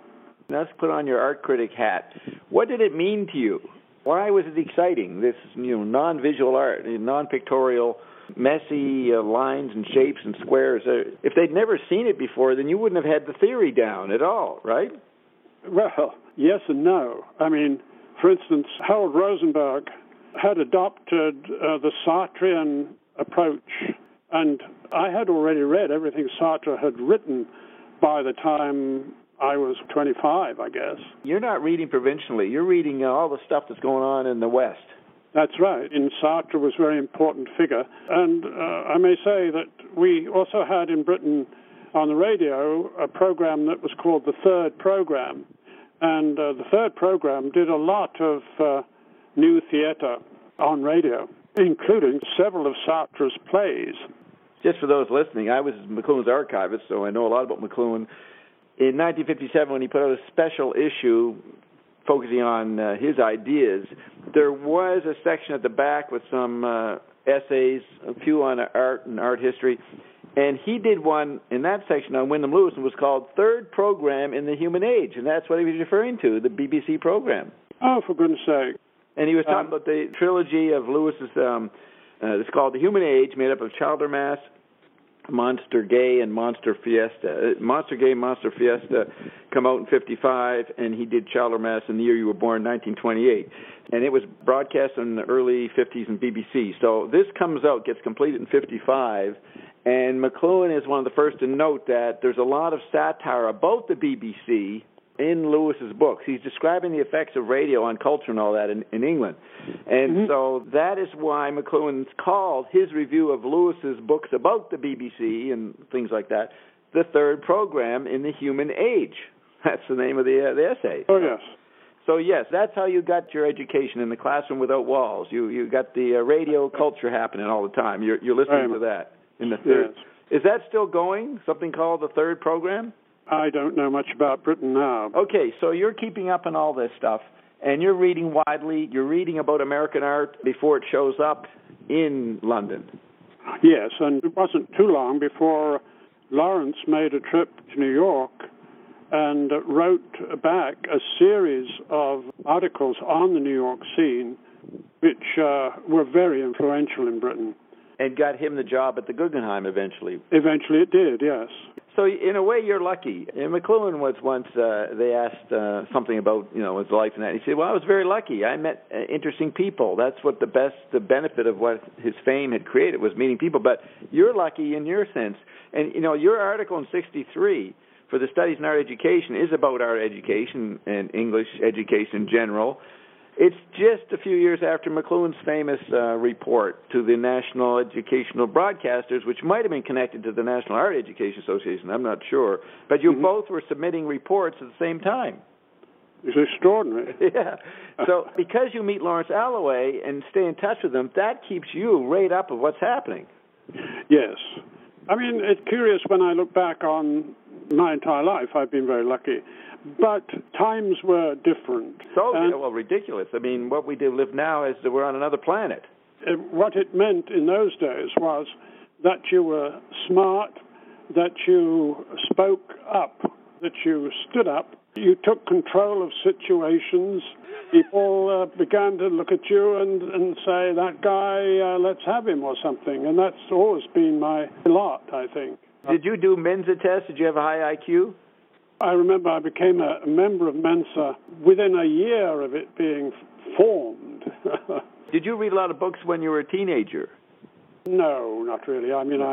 Let's put on your art critic hat. What did it mean to you? Why was it exciting, this non-visual art, non-pictorial, messy lines and shapes and squares? If they'd never seen it before, then you wouldn't have had the theory down at all, right? Well, yes and no. I mean, for instance, Harold Rosenberg had adopted the Sartrean approach, and I had already read everything Sartre had written by the time I was 25, I guess. You're not reading provincially. You're reading all the stuff that's going on in the West. That's right. And Sartre was a very important figure. And I may say that we also had in Britain on the radio a program that was called The Third Program. And the Third Program did a lot of new theater on radio, including several of Sartre's plays. Just for those listening, I was McLuhan's archivist, so I know a lot about McLuhan. In 1957, when he put out a special issue focusing on his ideas, there was a section at the back with some essays, a few on art and art history, and he did one in that section on Wyndham Lewis, and was called Third Program in the Human Age, and that's what he was referring to, the BBC program. Oh, for goodness sake. And he was talking about the trilogy of Lewis's, it's called The Human Age, made up of Childermass, Monster Gay, and Monster Fiesta. Monster Gay, Monster Fiesta come out in 55, and he did Childermass in the year you were born, 1928. And it was broadcast in the early 50s in BBC. So this comes out, gets completed in 55, and McLuhan is one of the first to note that there's a lot of satire about the BBC in Lewis's books. He's describing the effects of radio on culture and all that in England. And so that is why McLuhan's called his review of Lewis's books about the BBC and things like that, The Third Program in the Human Age. That's the name of the essay. Oh, yes. So, yes, that's how you got your education in the classroom without walls. You got the radio culture happening all the time. You're listening to that in the third. Yes. Is that still going, something called The Third Program? I don't know much about Britain now. Okay, so you're keeping up on all this stuff, and you're reading widely. You're reading about American art before it shows up in London. Yes, and it wasn't too long before Lawrence made a trip to New York and wrote back a series of articles on the New York scene, which were very influential in Britain. And got him the job at the Guggenheim eventually. Eventually it did, yes. So in a way, you're lucky. And McLuhan was once, they asked something about, his life and that. He said, well, I was very lucky. I met interesting people. That's what the benefit of what his fame had created was meeting people. But you're lucky in your sense. And, your article in 63 for the Studies in Art Education is about art education and English education in general. It's just a few years after McLuhan's famous report to the National Educational Broadcasters, which might have been connected to the National Art Education Association, I'm not sure. But you both were submitting reports at the same time. It's extraordinary. Yeah. So because you meet Lawrence Alloway and stay in touch with him, that keeps you right up of what's happening. Yes. I mean, it's curious when I look back on my entire life, I've been very lucky. But times were different. So, ridiculous. I mean, what we do live now is that we're on another planet. What it meant in those days was that you were smart, that you spoke up, that you stood up, you took control of situations. People began to look at you and say, that guy, let's have him or something. And that's always been my lot, I think. Did you do Mensa test? Did you have a high IQ? I remember I became a member of Mensa within a year of it being formed. Did you read a lot of books when you were a teenager? No, not really. I mean,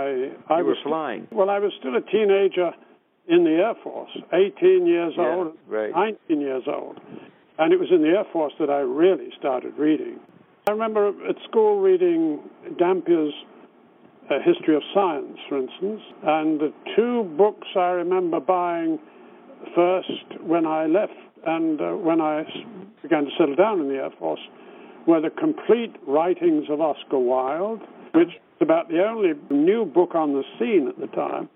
I was flying. Well, I was still a teenager in the Air Force, 18 years old, right. 19 years old. And it was in the Air Force that I really started reading. I remember at school reading Dampier's History of Science, for instance, and the two books I remember buying first when I left and when I began to settle down in the Air Force were the complete writings of Oscar Wilde, which was about the only new book on the scene at the time,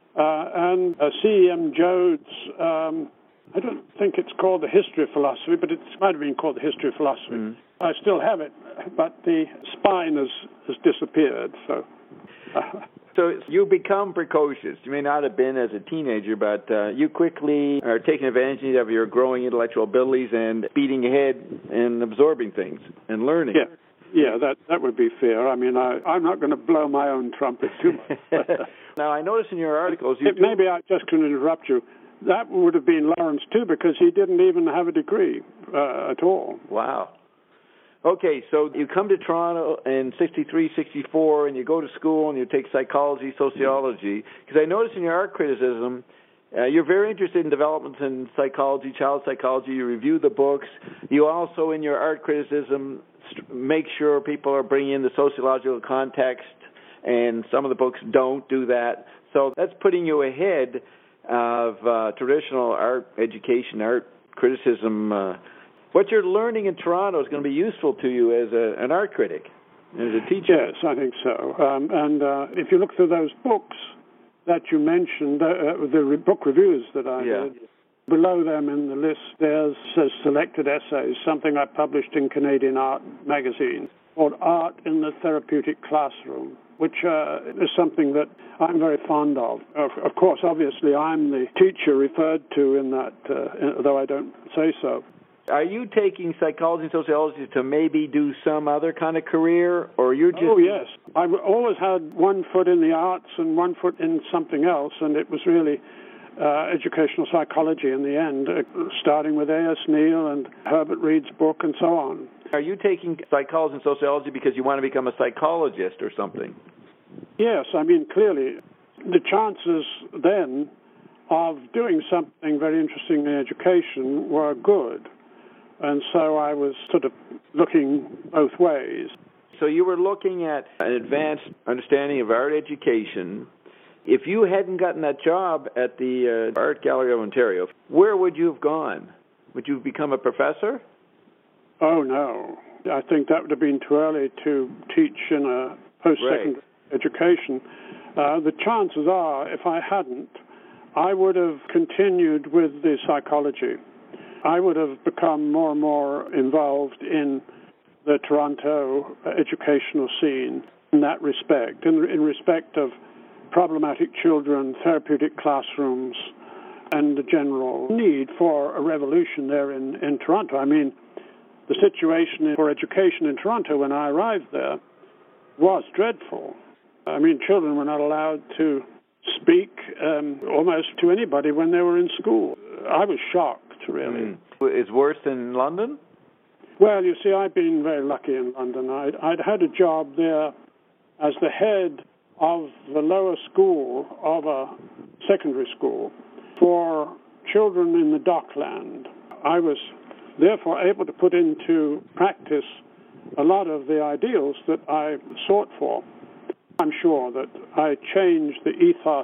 and C.E.M. Joad's, I don't think it's called The History of Philosophy, but it might have been called The History of Philosophy. I still have it, but the spine has disappeared, so... So you become precocious. You may not have been as a teenager, but you quickly are taking advantage of your growing intellectual abilities and speeding ahead and absorbing things and learning. Yeah, that would be fair. I mean, I'm not going to blow my own trumpet too much. Now, I noticed in your articles... Maybe I just can interrupt you. That would have been Lawrence, too, because he didn't even have a degree at all. Wow. Okay, so you come to Toronto in 63, 64, and you go to school and you take psychology, sociology. Because I noticed in your art criticism, you're very interested in developments in psychology, child psychology. You review the books. You also, in your art criticism, make sure people are bringing in the sociological context, and some of the books don't do that. So that's putting you ahead of traditional art education, art criticism. What you're learning in Toronto is going to be useful to you as an art critic, as a teacher. Yes, I think so. And if you look through those books that you mentioned, the book reviews that I did, below them in the list there's selected essays, something I published in Canadian Art magazine, called Art in the Therapeutic Classroom, which is something that I'm very fond of. Of course, obviously, I'm the teacher referred to in that, though I don't say so. Are you taking psychology and sociology to maybe do some other kind of career, or you're just... Oh, yes. I've always had one foot in the arts and one foot in something else, and it was really educational psychology in the end, starting with A.S. Neill and Herbert Reed's book and so on. Are you taking psychology and sociology because you want to become a psychologist or something? Yes, I mean, clearly, the chances then of doing something very interesting in education were good. And so I was sort of looking both ways. So you were looking at an advanced understanding of art education. If you hadn't gotten that job at the Art Gallery of Ontario, where would you have gone? Would you have become a professor? Oh, no. I think that would have been too early to teach in a post-secondary education. The chances are, if I hadn't, I would have continued with the psychology. I would have become more and more involved in the Toronto educational scene in that respect, in respect of problematic children, therapeutic classrooms, and the general need for a revolution there in Toronto. I mean, the situation for education in Toronto when I arrived there was dreadful. I mean, children were not allowed to speak almost to anybody when they were in school. I was shocked, really. It's worse than London? Well, you see, I've been very lucky in London. I'd had a job there as the head of the lower school of a secondary school for children in the Dockland. I was therefore able to put into practice a lot of the ideals that I sought for. I'm sure that I changed the ethos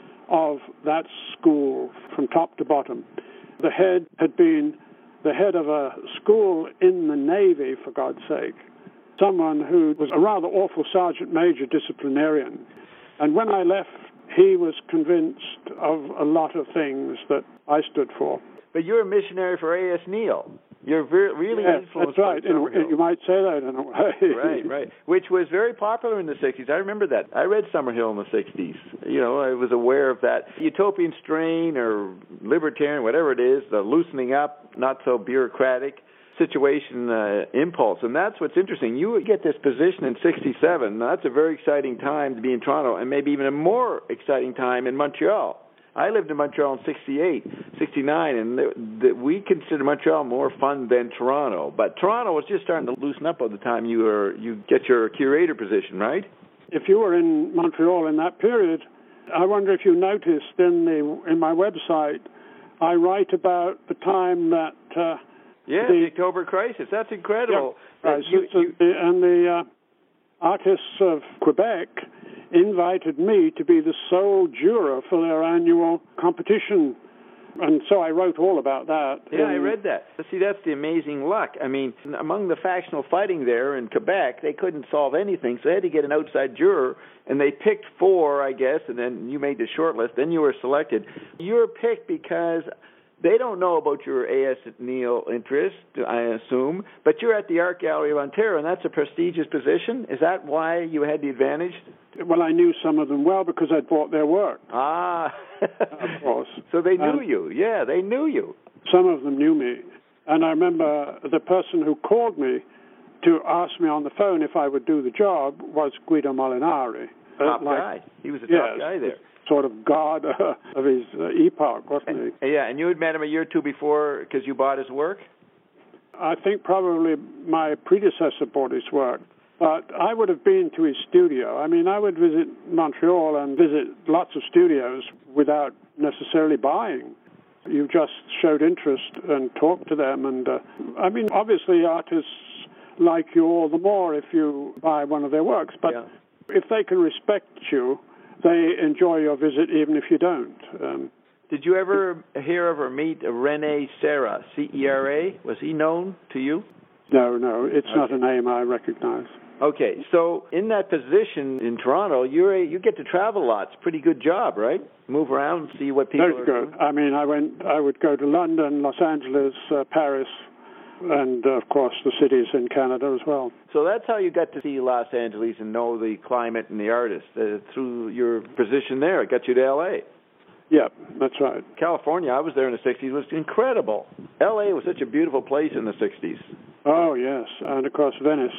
of that school from top to bottom. The head had been the head of a school in the Navy, for God's sake, someone who was a rather awful sergeant major disciplinarian. And when I left, he was convinced of a lot of things that I stood for. But you're a missionary for A.S. Neill. You're really influenced. That's right. You might say that in a way. Right. Which was very popular in the 60s. I remember that. I read Summerhill in the 60s. You know, I was aware of that utopian strain or libertarian, whatever it is, the loosening up, not so bureaucratic situation impulse. And that's what's interesting. You get this position in 67. That's a very exciting time to be in Toronto, and maybe even a more exciting time in Montreal. I lived in Montreal in 68, 69, and we consider Montreal more fun than Toronto. But Toronto was just starting to loosen up by the time you get your curator position, right? If you were in Montreal in that period, I wonder if you noticed in my website, I write about the time that... the October crisis. That's incredible. Yeah, and the artists of Quebec invited me to be the sole juror for their annual competition. And so I wrote all about that. Yeah, I read that. See, that's the amazing luck. I mean, among the factional fighting there in Quebec, they couldn't solve anything, so they had to get an outside juror, and they picked 4, I guess, and then you made the short list. Then you were selected. You were picked because They don't know about your A.S. Neil interest, I assume, but you're at the Art Gallery of Ontario, and that's a prestigious position. Is that why you had the advantage? Well, I knew some of them well because I'd bought their work. Ah. Of course. So they knew you. Yeah, they knew you. Some of them knew me. And I remember the person who called me to ask me on the phone if I would do the job was Guido Molinari. Top guy. He was a top guy there. Sort of god of his epoch, wasn't he? Yeah, and you had met him a year or two before because you bought his work? I think probably my predecessor bought his work. But I would have been to his studio. I mean, I would visit Montreal and visit lots of studios without necessarily buying. You just showed interest and talked to them. And, I mean, obviously artists like you all the more if you buy one of their works. But if they can respect you, they enjoy your visit even if you don't. Did you ever hear of or meet René Serra, C-E-R-A? Was he known to you? No, it's not a name I recognize. Okay, so in that position in Toronto, you get to travel a lot. It's a pretty good job, right? Move around and see what people are doing. I mean, I would go to London, Los Angeles, Paris, and, of course, the cities in Canada as well. So that's how you got to see Los Angeles and know the climate and the artists. Through your position there, it got you to L.A. Yeah, that's right. California, I was there in the 60s. It was incredible. L.A. was such a beautiful place in the 60s. Oh, yes, and, of course, Venice.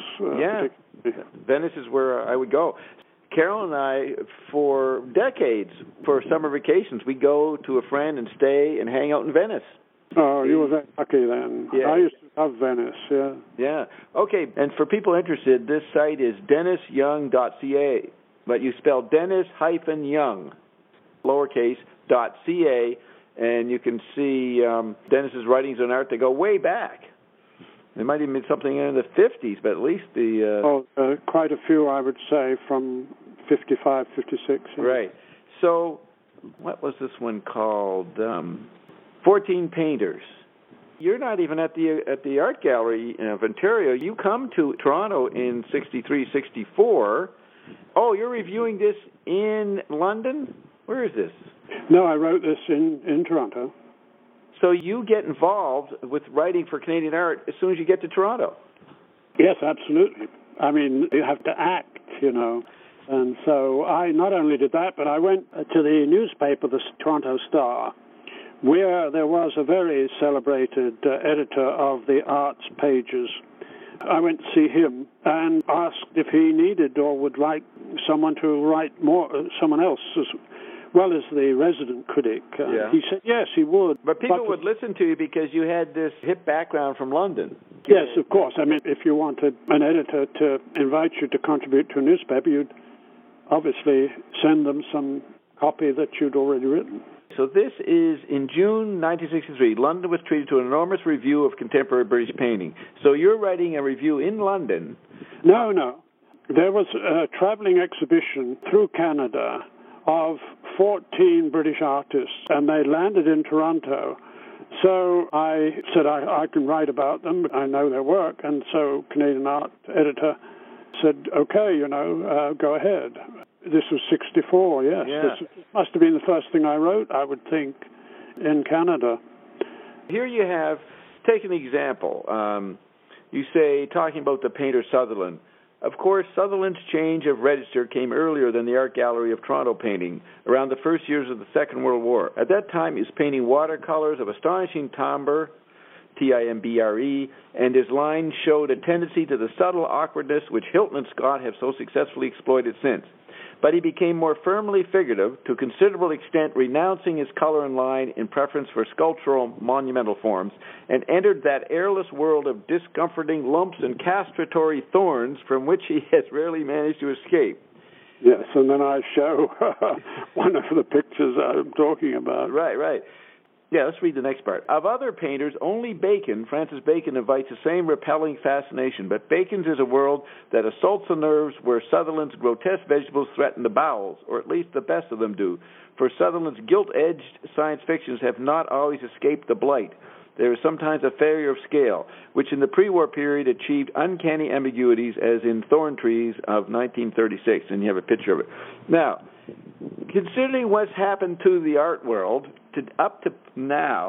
Venice is where I would go. Carol and I, for decades, for summer vacations, we'd go to a friend and stay and hang out in Venice. Oh, you were very lucky then. Yeah. I used to love Venice, Yeah. Okay, and for people interested, this site is DennisYoung.ca, but you spell Dennis-Young, lowercase, .ca, and you can see Dennis's writings on art that go way back. There might even be something in the 50s, but at least quite a few, I would say, from 55, 56. Right. So, what was this one called? 14 Painters. You're not even at the Art Gallery of Ontario. You come to Toronto in 63, 64. Oh, you're reviewing this in London? Where is this? No, I wrote this in Toronto. So you get involved with writing for Canadian art as soon as you get to Toronto? Yes, absolutely. I mean, you have to act, And so I not only did that, but I went to the newspaper, the Toronto Star, where there was a very celebrated editor of the arts pages. I went to see him and asked if he needed or would like someone to write more, someone else as well as the resident critic. He said yes, he would. But people would listen to you because you had this hip background from London. Yes, of course. I mean, if you wanted an editor to invite you to contribute to a newspaper, you'd obviously send them some copy that you'd already written. So this is in June 1963. London was treated to an enormous review of contemporary British painting. So you're writing a review in London. No. There was a traveling exhibition through Canada of 14 British artists, and they landed in Toronto. So I said I can write about them. I know their work. And so Canadian art editor said, okay, go ahead. This was 64, yes. Yeah. This must have been the first thing I wrote, I would think, in Canada. Here you have, take an example. You say, talking about the painter Sutherland. Of course, Sutherland's change of register came earlier than the Art Gallery of Toronto painting, around the first years of the Second World War. At that time, he was painting watercolors of astonishing timbre, Timbre, and his lines showed a tendency to the subtle awkwardness which Hilton and Scott have so successfully exploited since. But he became more firmly figurative, to a considerable extent renouncing his color and line in preference for sculptural monumental forms, and entered that airless world of discomforting lumps and castratory thorns from which he has rarely managed to escape. Yes, and then I show one of the pictures I'm talking about. Right. Yeah, let's read the next part. Of other painters, only Bacon, Francis Bacon, invites the same repelling fascination, but Bacon's is a world that assaults the nerves where Sutherland's grotesque vegetables threaten the bowels, or at least the best of them do. For Sutherland's gilt-edged science fictions have not always escaped the blight. There is sometimes a failure of scale, which in the pre-war period achieved uncanny ambiguities, as in Thorn Trees of 1936, and you have a picture of it. Now, considering what's happened to the art world, up to now,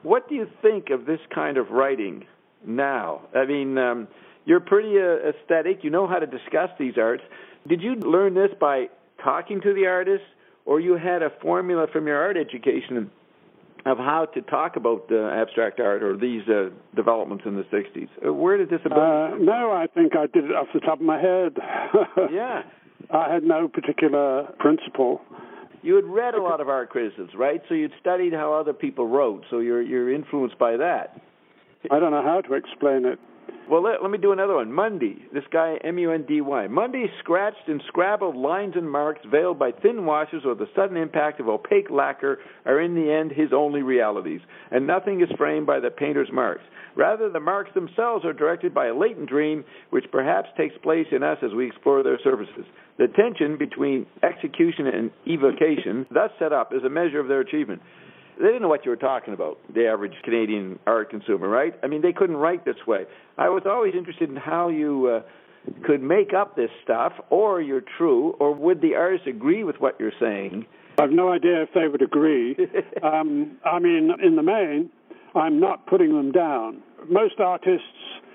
What do you think of this kind of writing now? I mean, you're pretty aesthetic. You know how to discuss these arts. Did you learn this by talking to the artists, or you had a formula from your art education of how to talk about abstract art or these developments in the 60s? Where did this ability come No, I think I did it off the top of my head. Yeah. I had no particular principle. You had read a lot of art criticisms, right? So you'd studied how other people wrote, so you're influenced by that. I don't know how to explain it. Well, let me do another one. Mundy, this guy, M-U-N-D-Y. Mundy scratched and scrabbled lines and marks veiled by thin washes or the sudden impact of opaque lacquer are in the end his only realities, and nothing is framed by the painter's marks. Rather, the marks themselves are directed by a latent dream which perhaps takes place in us as we explore their surfaces. The tension between execution and evocation, thus set up, is a measure of their achievement. They didn't know what you were talking about, the average Canadian art consumer, right? I mean, they couldn't write this way. I was always interested in how you could make up this stuff, or you're true, or would the artists agree with what you're saying? I have no idea if they would agree. I mean, in the main, I'm not putting them down. Most artists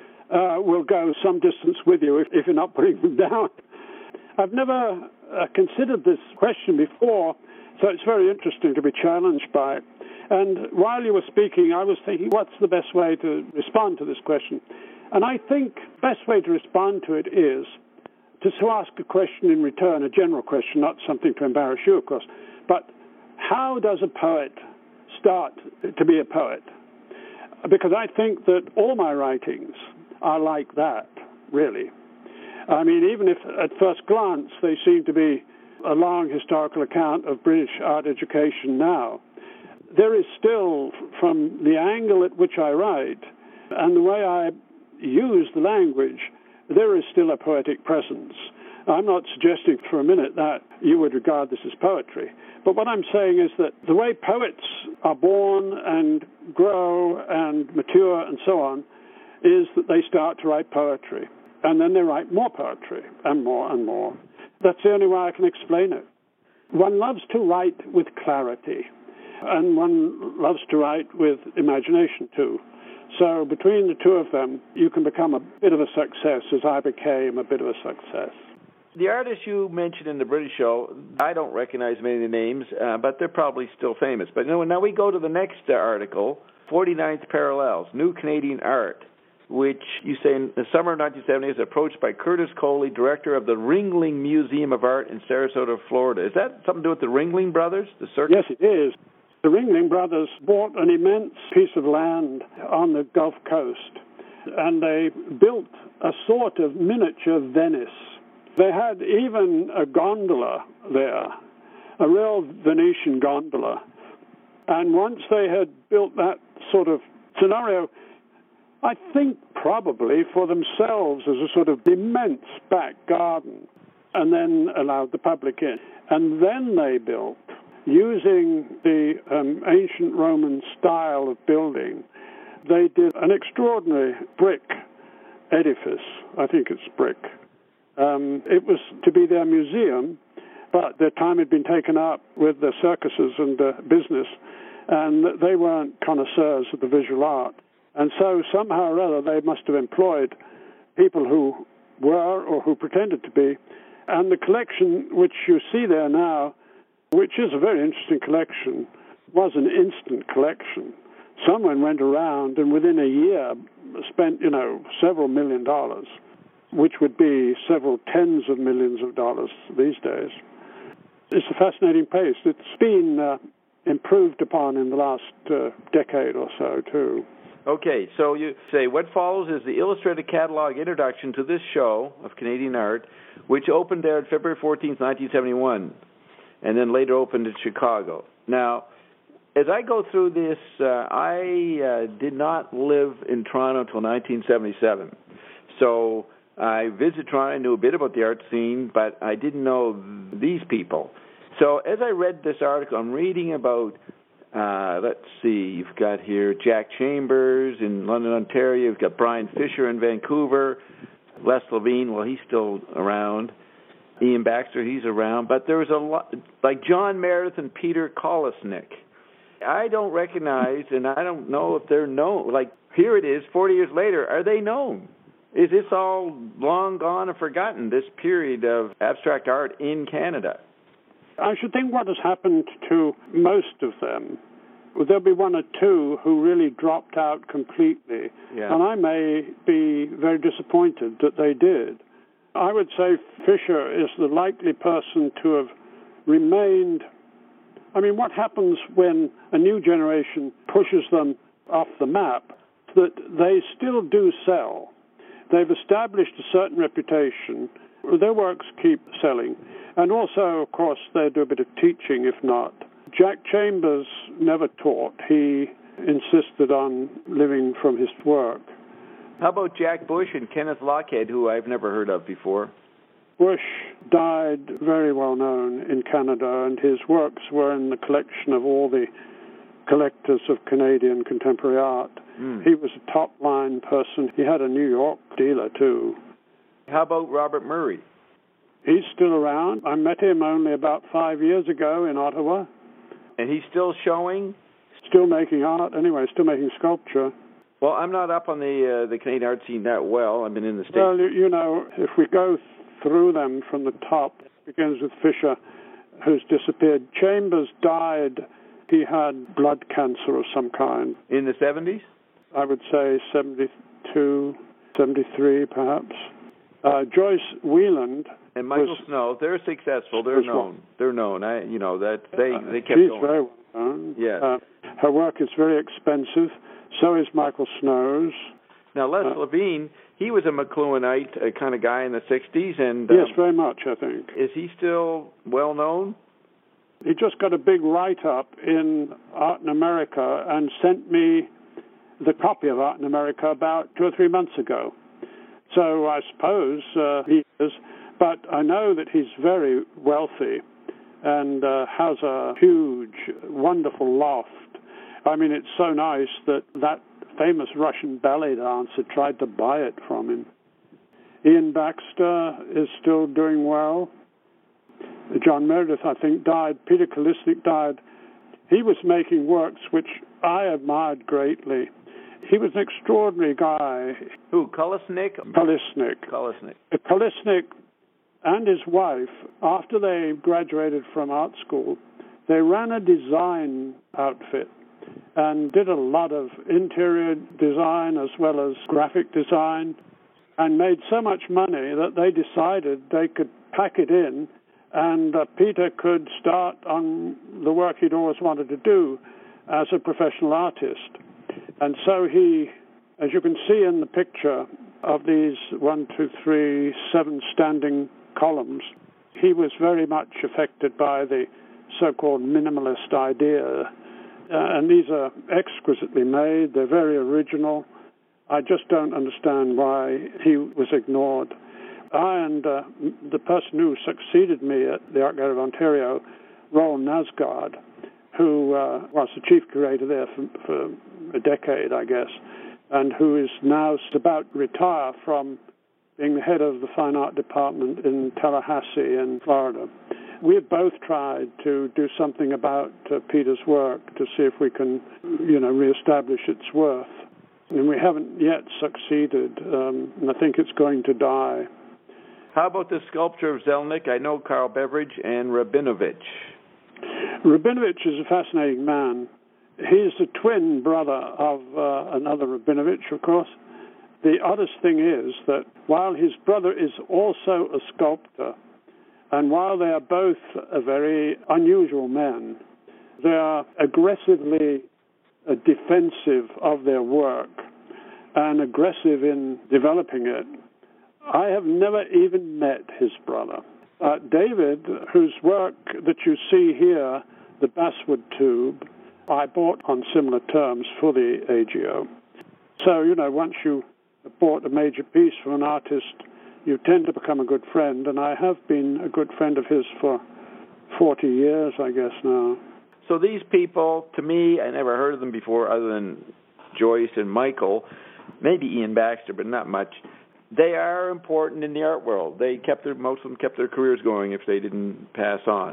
will go some distance with you if you're not putting them down. I've never considered this question before, so it's very interesting to be challenged by it. And while you were speaking, I was thinking, what's the best way to respond to this question? And I think the best way to respond to it is to ask a question in return, a general question, not something to embarrass you, of course. But how does a poet start to be a poet? Because I think that all my writings are like that, really. I mean, even if at first glance they seem to be a long historical account of British art education now, there is still, from the angle at which I write and the way I use the language, there is still a poetic presence. I'm not suggesting for a minute that you would regard this as poetry, but what I'm saying is that the way poets are born and grow and mature and so on is that they start to write poetry, and then they write more poetry and more and more. That's the only way I can explain it. One loves to write with clarity, and one loves to write with imagination too. So between the two of them, you can become a bit of a success, as I became a bit of a success. The artists you mentioned in the British show, I don't recognize many of the names, but they're probably still famous. But now we go to the next article, 49th Parallels, New Canadian Art, which you say in the summer of 1970 is approached by Curtis Coley, director of the Ringling Museum of Art in Sarasota, Florida. Is that something to do with the Ringling Brothers, the circus? Yes, it is. The Ringling Brothers bought an immense piece of land on the Gulf Coast, and they built a sort of miniature Venice. They had even a gondola there, a real Venetian gondola. And once they had built that sort of scenario, I think probably for themselves as a sort of immense back garden, and then allowed the public in. And then they built, using the ancient Roman style of building, they did an extraordinary brick edifice. I think it's brick. It was to be their museum, but their time had been taken up with the circuses and the business, and they weren't connoisseurs of the visual art. And so somehow or other they must have employed people who were or who pretended to be. And the collection which you see there now, which is a very interesting collection, was an instant collection. Someone went around and within a year spent, several $1 million, which would be several tens of millions of dollars these days. It's a fascinating pace. It's been improved upon in the last decade or so, too. Okay, so you say what follows is the illustrated catalog introduction to this show of Canadian art, which opened there on February 14th, 1971, and then later opened in Chicago. Now, as I go through this, I did not live in Toronto until 1977. So I visited Toronto, I knew a bit about the art scene, but I didn't know these people. So as I read this article, I'm reading about let's see, you've got here Jack Chambers in London, Ontario. You've got Brian Fisher in Vancouver. Les Levine, well, he's still around. Ian Baxter, he's around. But there was a lot, like John Meredith and Peter Kolesnik. I don't recognize, and I don't know if they're known. Like, here it is, 40 years later. Are they known? Is this all long gone and forgotten, this period of abstract art in Canada? I should think what has happened to most of them, there'll be one or two who really dropped out completely. Yeah. And I may be very disappointed that they did. I would say Fisher is the likely person to have remained. I mean, what happens when a new generation pushes them off the map? That they still do sell. They've established a certain reputation. Their works keep selling. And also, of course, they do a bit of teaching, if not. Jack Chambers never taught. He insisted on living from his work. How about Jack Bush and Kenneth Lockhead, who I've never heard of before? Bush died very well known in Canada, and his works were in the collection of all the collectors of Canadian contemporary art. He was a top-line person. He had a New York dealer, too. How about Robert Murray? He's still around. I met him only about 5 years ago in Ottawa. And he's still showing? Still making art, anyway, still making sculpture. Well, I'm not up on the Canadian art scene that well. I've been in the States. Well, you know, if we go through them from the top, it begins with Fisher, who's disappeared. Chambers died. He had blood cancer of some kind. In the 70s? I would say 72, 73, perhaps. Joyce Wieland and Michael Snow, they're successful. They're known. They're known. They kept she's going. Very well known. Yes. Her work is very expensive. So is Michael Snow's. Now, Les Levine, he was a McLuhanite kind of guy in the 60s. And yes, very much, I think. Is he still well known? He just got a big write-up in Art in America and sent me the copy of Art in America about 2 or 3 months ago. So I suppose he is, but I know that he's very wealthy and has a huge, wonderful loft. I mean, it's so nice that famous Russian ballet dancer tried to buy it from him. Ian Baxter is still doing well. John Meredith, I think, died. Peter Kolesnik died. He was making works which I admired greatly. He was an extraordinary guy. Who, Kolesnik? Kolesnik. Kolesnik and his wife, after they graduated from art school, they ran a design outfit and did a lot of interior design as well as graphic design and made so much money that they decided they could pack it in and Peter could start on the work he'd always wanted to do as a professional artist. And so he, as you can see in the picture of these 7 standing columns, he was very much affected by the so-called minimalist idea. And these are exquisitely made. They're very original. I just don't understand why he was ignored. I and the person who succeeded me at the Art Gallery of Ontario, Roland Nasgard, who was the chief curator there for a decade, I guess, and who is now about to retire from being the head of the fine art department in Tallahassee in Florida. We've both tried to do something about Peter's work to see if we can, reestablish its worth. And we haven't yet succeeded, and I think it's going to die. How about the sculpture of Zelnick? I know Karl Beveridge and Rabinovich. Rabinovich is a fascinating man. He's the twin brother of another Rabinovich, of course. The oddest thing is that while his brother is also a sculptor, and while they are both very unusual men, they are aggressively defensive of their work and aggressive in developing it. I have never even met his brother. David, whose work that you see here, the basswood tube, I bought on similar terms for the AGO. So, once you bought a major piece from an artist, you tend to become a good friend, and I have been a good friend of his for 40 years, I guess, now. So these people, to me, I never heard of them before other than Joyce and Michael, maybe Ian Baxter, but not much. They are important in the art world. Most of them kept their careers going if they didn't pass on.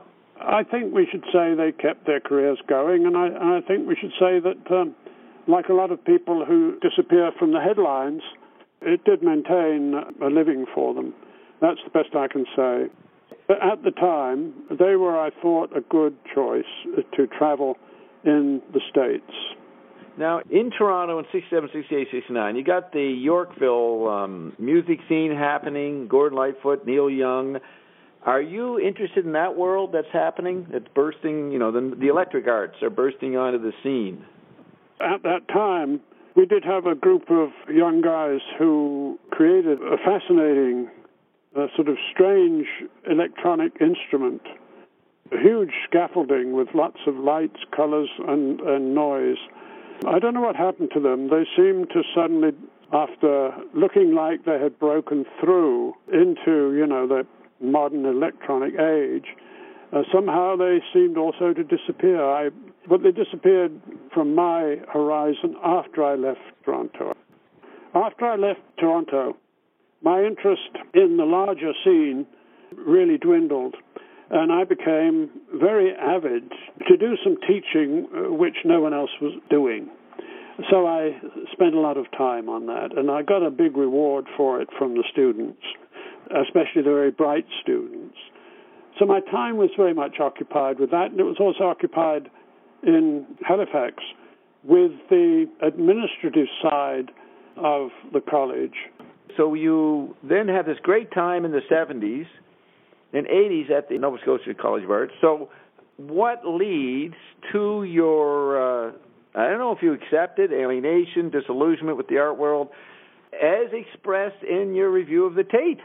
I think we should say they kept their careers going, and I think we should say that, like a lot of people who disappear from the headlines, it did maintain a living for them. That's the best I can say. But at the time, they were, I thought, a good choice to travel in the States. Now, in Toronto in 67, 68, 69, you got the Yorkville music scene happening, Gordon Lightfoot, Neil Young. Are you interested in that world that's happening? It's bursting, the electric arts are bursting onto the scene. At that time, we did have a group of young guys who created a fascinating, sort of strange electronic instrument, a huge scaffolding with lots of lights, colors, and noise. I don't know what happened to them. They seemed to suddenly, after looking like they had broken through into, the modern electronic age, somehow they seemed also to disappear. But they disappeared from my horizon after I left Toronto. After I left Toronto, my interest in the larger scene really dwindled, and I became very avid to do some teaching which no one else was doing. So I spent a lot of time on that, and I got a big reward for it from the students, especially the very bright students. So my time was very much occupied with that, and it was also occupied in Halifax with the administrative side of the college. So you then had this great time in the 70s and 80s at the Nova Scotia College of Arts. So what leads to your, I don't know if you accepted, alienation, disillusionment with the art world, as expressed in your review of the Tate?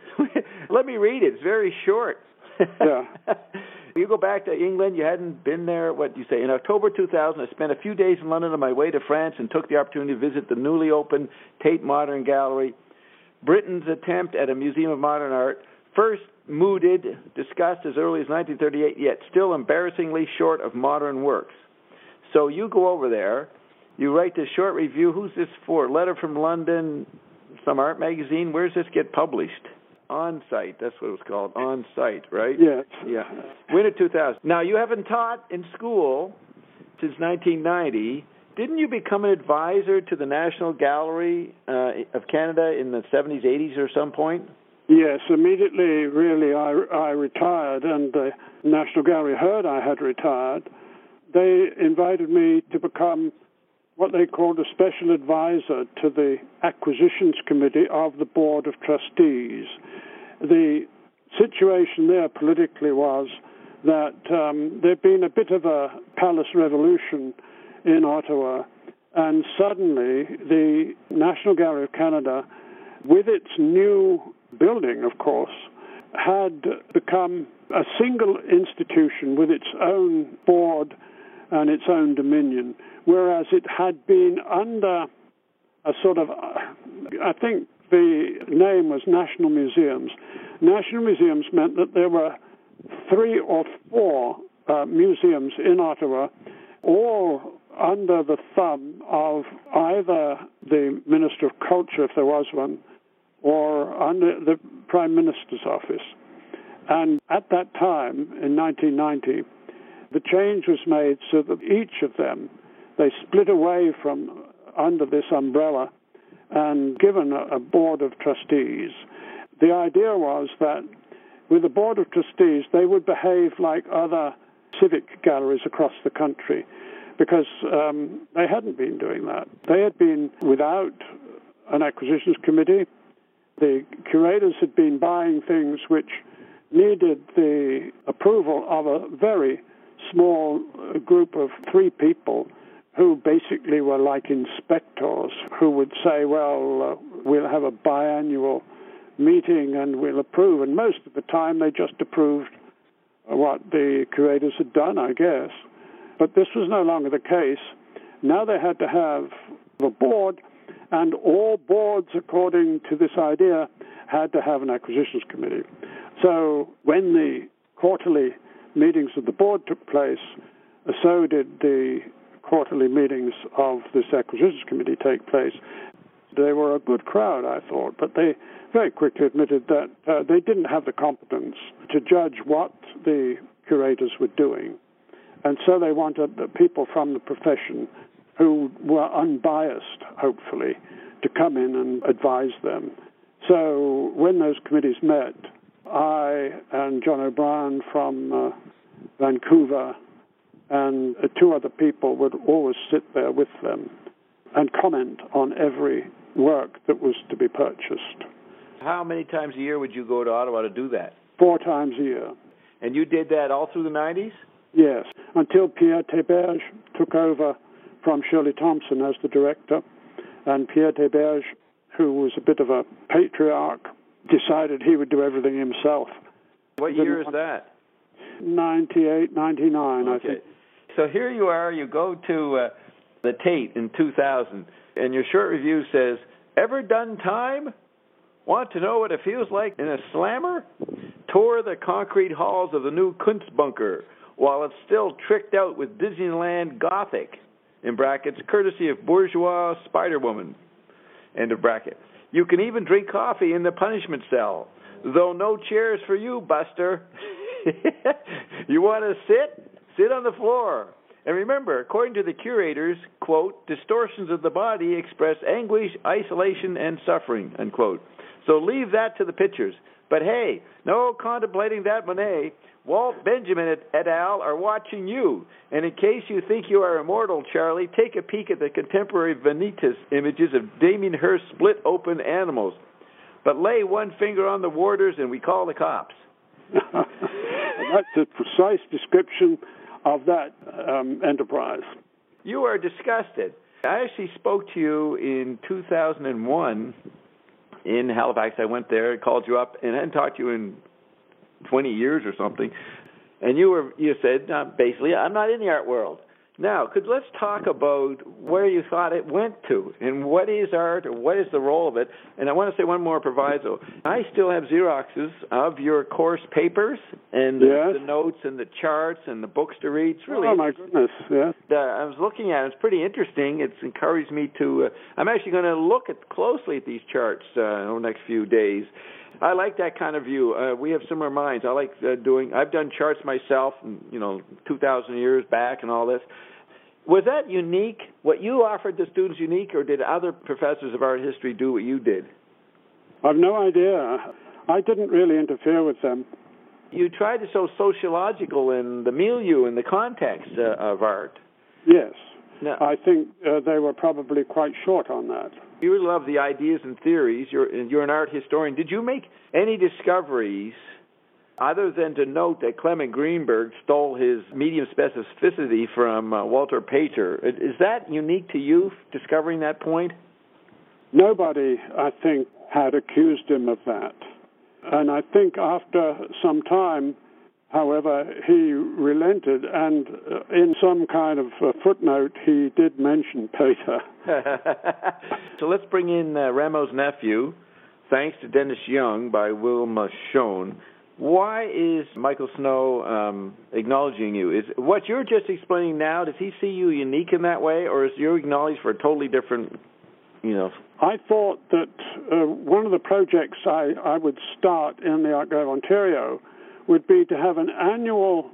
Let me read it. It's very short. Yeah. You go back to England. You hadn't been there. What you say? In October 2000, I spent a few days in London on my way to France and took the opportunity to visit the newly opened Tate Modern Gallery, Britain's attempt at a museum of modern art, first mooted, discussed as early as 1938, yet still embarrassingly short of modern works. So you go over there. You write this short review. Who's this for? Letter from London, some art magazine. Where does this get published? On Site, that's what it was called, On Site, right? Yes. Yeah. Winter 2000. Now, you haven't taught in school since 1990. Didn't you become an advisor to the National Gallery of Canada in the 70s, 80s or some point? Yes, immediately, really, I retired, and the National Gallery heard I had retired. They invited me to become what they called a special advisor to the Acquisitions Committee of the Board of Trustees. The situation there politically was that there'd been a bit of a palace revolution in Ottawa, and suddenly the National Gallery of Canada, with its new building, of course, had become a single institution with its own board and its own dominion, whereas it had been under a sort of, I think the name was National Museums. National Museums meant that there were 3 or 4 museums in Ottawa, all under the thumb of either the Minister of Culture, if there was one, or under the Prime Minister's office. And at that time, in 1990, the change was made so that each of them, they split away from under this umbrella and given a board of trustees. The idea was that with the board of trustees, they would behave like other civic galleries across the country, because they hadn't been doing that. They had been without an acquisitions committee. The curators had been buying things which needed the approval of a very small group of 3 people who basically were like inspectors who would say, well, we'll have a biannual meeting and we'll approve. And most of the time they just approved what the curators had done, I guess. But this was no longer the case. Now they had to have a board, and all boards, according to this idea, had to have an acquisitions committee. So when the quarterly meetings of the board took place, so did the quarterly meetings of this acquisitions committee take place. They were a good crowd, I thought, but they very quickly admitted that they didn't have the competence to judge what the curators were doing. And so they wanted people from the profession who were unbiased, hopefully, to come in and advise them. So when those committees met, I and John O'Brien from Vancouver and two other people would always sit there with them and comment on every work that was to be purchased. How many times a year would you go to Ottawa to do that? 4 times a year. And you did that all through the 90s? Yes, until Pierre Théberge took over from Shirley Thompson as the director. And Pierre Théberge, who was a bit of a patriarch, decided he would do everything himself. What year is that? 98, 99, okay. I think. So here you are, you go to the Tate in 2000, and your short review says, "Ever done time? Want to know what it feels like in a slammer? Tour the concrete halls of the new Kunstbunker while it's still tricked out with Disneyland Gothic, in brackets, courtesy of bourgeois Spider-Woman, end of bracket. You can even drink coffee in the punishment cell, though no chairs for you, Buster. You want to sit? Sit on the floor. And remember, according to the curators, quote, distortions of the body express anguish, isolation, and suffering, unquote. So leave that to the pictures. But hey, no contemplating that Monet. Walt Benjamin et al. Are watching you. And in case you think you are immortal, Charlie, take a peek at the contemporary Vanitas images of Damien Hirst's split-open animals. But lay one finger on the warders and we call the cops. That's a precise description of that enterprise. You are disgusted. I actually spoke to you in 2001 in Halifax. I went there, called you up, and I hadn't talked to you in 20 years or something. And you said, basically, I'm not in the art world. Now, let's talk about where you thought it went to, and what is art, or what is the role of it. And I want to say one more proviso. I still have Xeroxes of your course papers, and the notes, and the charts, and the books to read. It's really my goodness, yes. I was looking at it. It's pretty interesting. It's encouraged me to, I'm actually going to look closely at these charts over the next few days. I like that kind of view. We have similar minds. I like I've done charts myself, 2,000 years back and all this. Was that unique? What you offered the students unique, or did other professors of art history do what you did? I've no idea. I didn't really interfere with them. You tried to show sociological in the milieu and the context of art. Yes. Now, I think they were probably quite short on that. You love the ideas and theories. You're an art historian. Did you make any discoveries other than to note that Clement Greenberg stole his medium specificity from Walter Pater? Is that unique to you, discovering that point? Nobody, I think, had accused him of that. And I think after some time, however, he relented, and in some kind of footnote, he did mention Pater. So let's bring in Rameau's Nephew, Thanks to Dennis Young by Wilma Schoen. Why is Michael Snow acknowledging you? Is what you're just explaining now, does he see you unique in that way, or is you acknowledged for a totally different, I thought that one of the projects I would start in the Art Gallery of Ontario would be to have an annual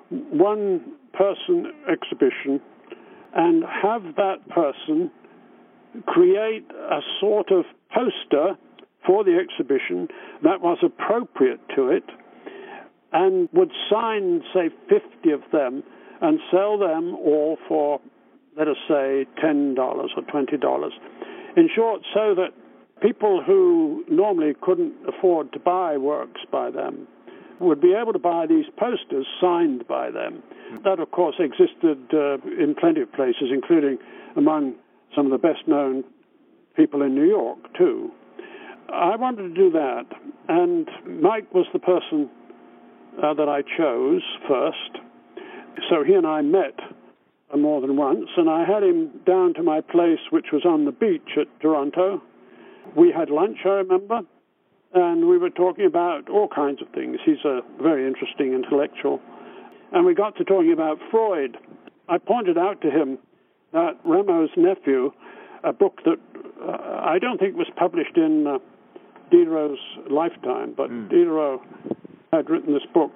one-person exhibition and have that person create a sort of poster for the exhibition that was appropriate to it and would sign, say, 50 of them and sell them all for, let us say, $10 or $20. In short, so that people who normally couldn't afford to buy works by them would be able to buy these posters signed by them. That, of course, existed in plenty of places, including among some of the best-known people in New York, too. I wanted to do that, and Mike was the person that I chose first. So he and I met more than once, and I had him down to my place, which was on the beach at Toronto. We had lunch, I remember, and we were talking about all kinds of things. He's a very interesting intellectual. And we got to talking about Freud. I pointed out to him that Rameau's Nephew, a book that I don't think was published in Diderot's lifetime, but Diderot had written this book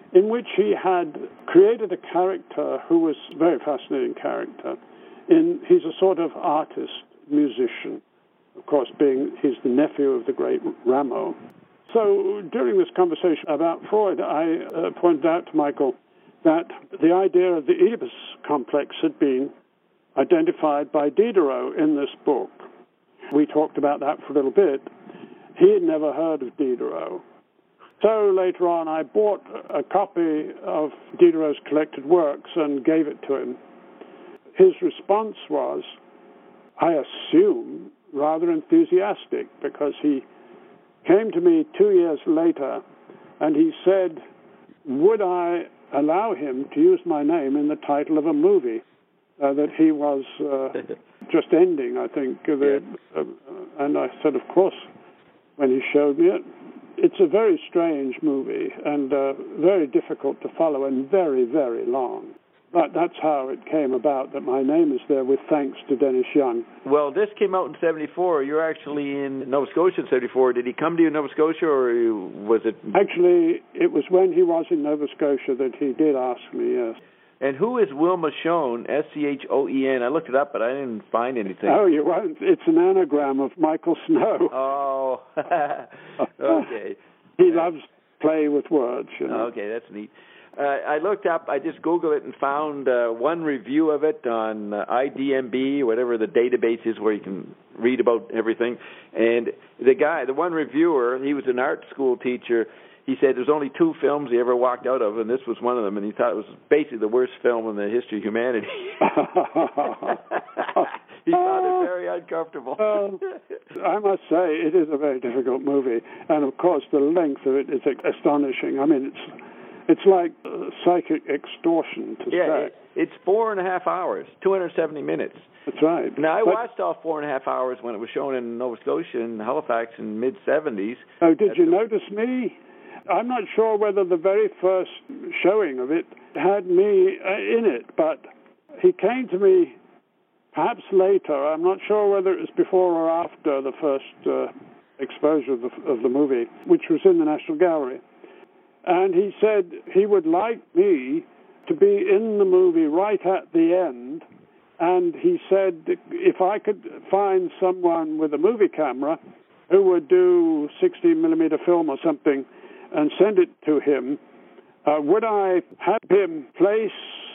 in which he had created a character who was a very fascinating character. He's a sort of artist, musician, of course, he's the nephew of the great Rameau. So during this conversation about Freud, I pointed out to Michael that the idea of the Oedipus complex had been identified by Diderot in this book. We talked about that for a little bit. He had never heard of Diderot. So later on, I bought a copy of Diderot's collected works and gave it to him. His response was, I assume, rather enthusiastic, because he came to me 2 years later and he said, would I allow him to use my name in the title of a movie that he was just ending, I think. And I said, of course, when he showed me it. It's a very strange movie and very difficult to follow and very, very long. But that's how it came about that my name is there, with thanks to Dennis Young. Well, this came out in 1974. You're actually in Nova Scotia in 1974. Did he come to you in Nova Scotia, or was it... Actually, it was when he was in Nova Scotia that he did ask me, yes. And who is Wilma Schoen, Schoen? I looked it up, but I didn't find anything. Oh, you won't. It's an anagram of Michael Snow. Oh, okay. He loves play with words, you know. Okay, that's neat. I looked up, I just Googled it and found one review of it on IDMB, whatever the database is where you can read about everything. And the one reviewer, he was an art school teacher. He said there's only 2 films he ever walked out of, and this was one of them, and he thought it was basically the worst film in the history of humanity. He found it very uncomfortable. I must say, it is a very difficult movie, and of course the length of it is astonishing. I mean, it's like psychic extortion to say. It's 4.5 hours, 270 minutes. That's right. Now, I watched all 4.5 hours when it was shown in Nova Scotia and Halifax in mid-'70s. Oh, did you notice me? I'm not sure whether the very first showing of it had me in it, but he came to me perhaps later. I'm not sure whether it was before or after the first exposure of the movie, which was in the National Gallery. And he said he would like me to be in the movie right at the end. And he said if I could find someone with a movie camera who would do 16mm film or something and send it to him, would I have him place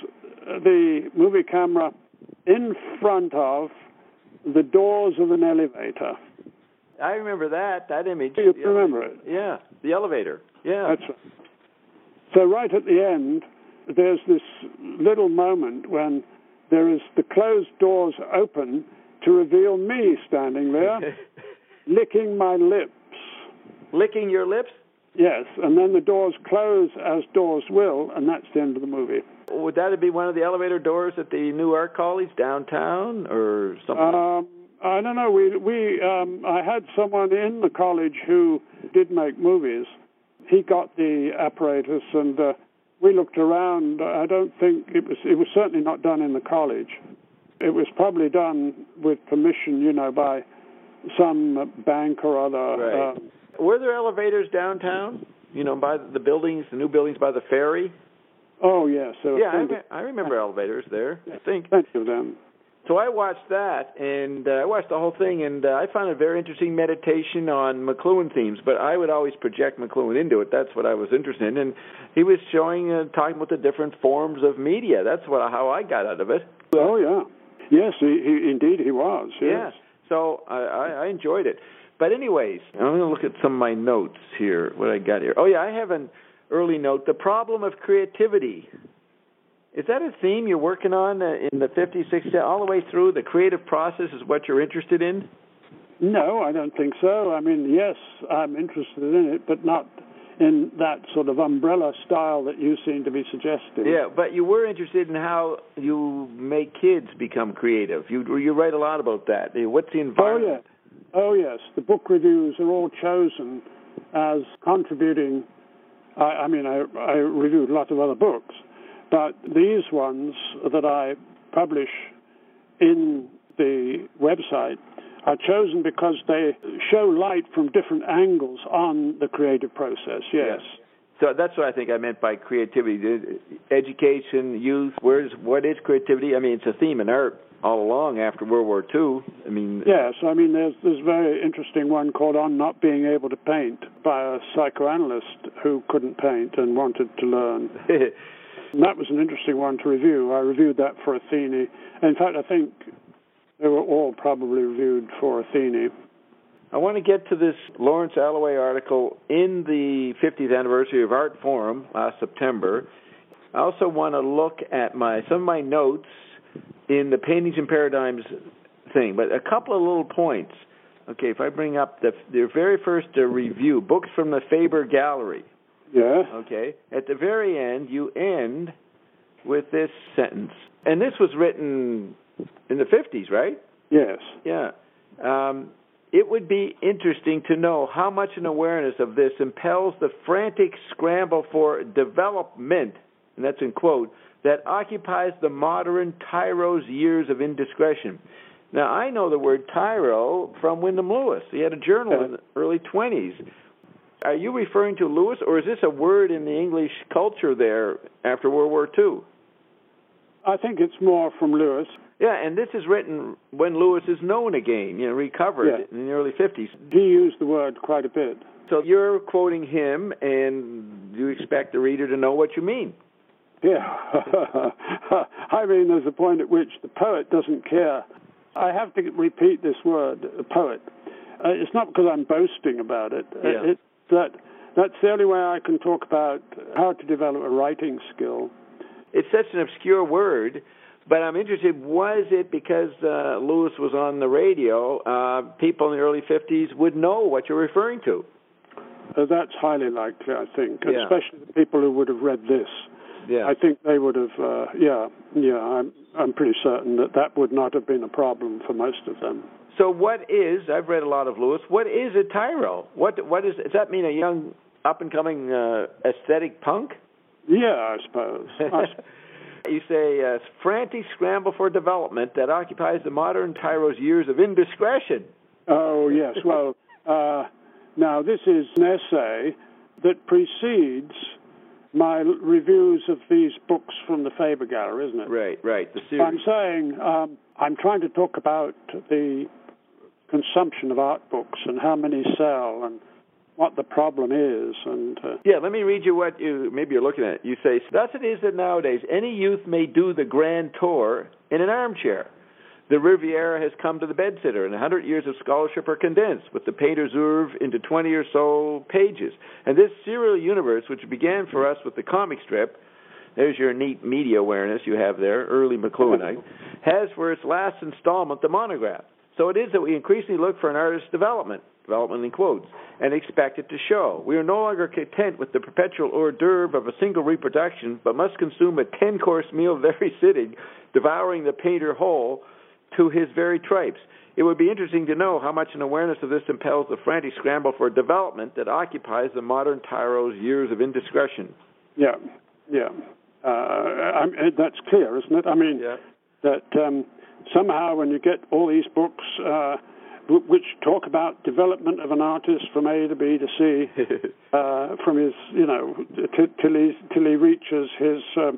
the movie camera in front of the doors of an elevator? I remember that image. You remember it? Yeah, the elevator. Yeah. That's right. So right at the end, there's this little moment when there is the closed doors open to reveal me standing there, licking my lips. Licking your lips? Yes, and then the doors close as doors will, and that's the end of the movie. Would that be one of the elevator doors at the new art college downtown, or something? I don't know. I had someone in the college who did make movies. He got the apparatus, and we looked around. I don't think it was certainly not done in the college. It was probably done with permission, by some bank or other. Right. Were there elevators downtown? By the buildings, the new buildings by the ferry? Oh, yes. I remember elevators there, I think. Plenty of them. So I watched that, and I watched the whole thing, and I found a very interesting meditation on McLuhan themes, but I would always project McLuhan into it. That's what I was interested in. And he was talking about the different forms of media. That's how I got out of it. Oh, yeah. Yes, indeed he was. Yes. Yeah. So I enjoyed it. But anyways, I'm going to look at some of my notes here, what I got here. Oh, yeah, I have an early note, the problem of creativity. Is that a theme you're working on in the 50s, 60s, all the way through? The creative process is what you're interested in? No, I don't think so. I mean, yes, I'm interested in it, but not in that sort of umbrella style that you seem to be suggesting. Yeah, but you were interested in how you make kids become creative. You write a lot about that. What's the environment? Oh, yes. The book reviews are all chosen as contributing. I reviewed lots of other books, but these ones that I publish in the website are chosen because they show light from different angles on the creative process, yes. So that's what I think I meant by creativity. Education, youth, what is creativity? I mean, it's a theme in art all along after World War II. I mean... Yes, I mean, there's a very interesting one called On Not Being Able to Paint by a psychoanalyst who couldn't paint and wanted to learn. And that was an interesting one to review. I reviewed that for Athene. In fact, I think they were all probably reviewed for Athene. I want to get to this Lawrence Alloway article in the 50th anniversary of Art Forum last September. I also want to look at some of my notes in the Paintings and Paradigms thing, but a couple of little points. Okay, if I bring up the very first review, Books from the Faber Gallery. Yeah. Okay, at the very end, you end with this sentence. And this was written in the 50s, right? Yes. Yeah. It would be interesting to know how much an awareness of this impels the frantic scramble for development, and that's in quote, that occupies the modern tyro's years of indiscretion. Now, I know the word tyro from Wyndham Lewis. He had a journal in the early 20s. Are you referring to Lewis, or is this a word in the English culture there after World War II? I think it's more from Lewis. Yeah, and this is written when Lewis is known again, recovered in the early 50s. He used the word quite a bit. So you're quoting him, and you expect the reader to know what you mean. Yeah. I mean, there's a point at which the poet doesn't care. I have to repeat this word, poet. It's not because I'm boasting about it. Yeah. It's that's the only way I can talk about how to develop a writing skill. It's such an obscure word, but I'm interested, was it because Lewis was on the radio, people in the early 50s would know what you're referring to? That's highly likely, I think, yeah. Especially the people who would have read this. Yeah. I think they would have, I'm pretty certain that would not have been a problem for most of them. So I've read a lot of Lewis, what is a tyro? Does that mean a young, up-and-coming aesthetic punk? Yeah, I suppose. You say, frantic scramble for development that occupies the modern tyro's years of indiscretion. Oh, yes. Well, now this is an essay that precedes my reviews of these books from the Faber Gallery, isn't it? Right, the series. I'm saying I'm trying to talk about the consumption of art books and how many sell and what the problem is. And yeah, let me read you what maybe you're looking at. You say, thus it is that nowadays any youth may do the grand tour in an armchair. The Riviera has come to the bedsitter, and 100 years of scholarship are condensed, with the painter's oeuvre into 20 or so pages. And this serial universe, which began for us with the comic strip, there's your neat media awareness you have there, early McLuhanite, has for its last installment the monograph. So it is that we increasingly look for an artist's development in quotes, and expect it to show. We are no longer content with the perpetual hors d'oeuvre of a single reproduction, but must consume a 10-course meal every sitting, devouring the painter whole to his very tripes. It would be interesting to know how much an awareness of this impels the frantic scramble for development that occupies the modern tyro's years of indiscretion. Yeah. That's clear, isn't it? I mean, that somehow when you get all these books which talk about development of an artist from A to B to C, from his, till he reaches his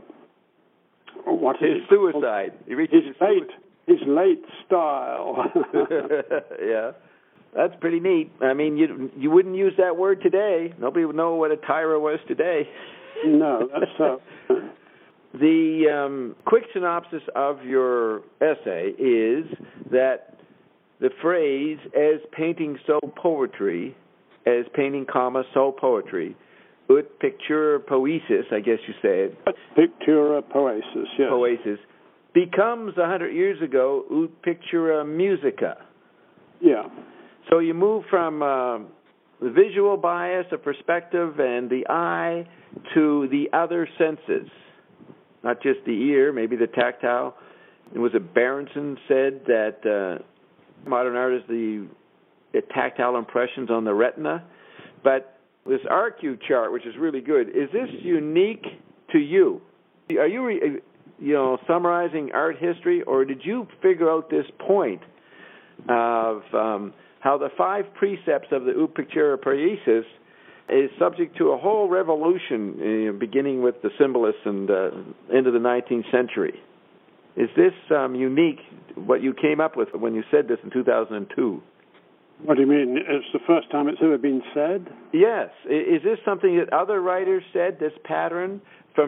suicide. He reaches his late style. Yeah, that's pretty neat. I mean, you wouldn't use that word today. Nobody would know what a tyro was today. No, that's The quick synopsis of your essay is that the phrase, as painting so poetry, as painting, so poetry, ut pictura poesis, I guess you said. Pictura poesis, yes. Poesis, becomes 100 years ago, ut pictura musica. Yeah. So you move from the visual bias, the perspective, and the eye to the other senses, not just the ear, maybe the tactile. And was it Berenson said that modern art is the tactile impressions on the retina? But this RQ chart, which is really good, is this unique to you? Are you, summarizing art history, or did you figure out this point of how the 5 precepts of the ut pictura poesis is subject to a whole revolution, beginning with the symbolists and into the 19th century. Is this unique, what you came up with when you said this in 2002? What do you mean? It's the first time it's ever been said? Yes. Is this something that other writers said, this pattern, from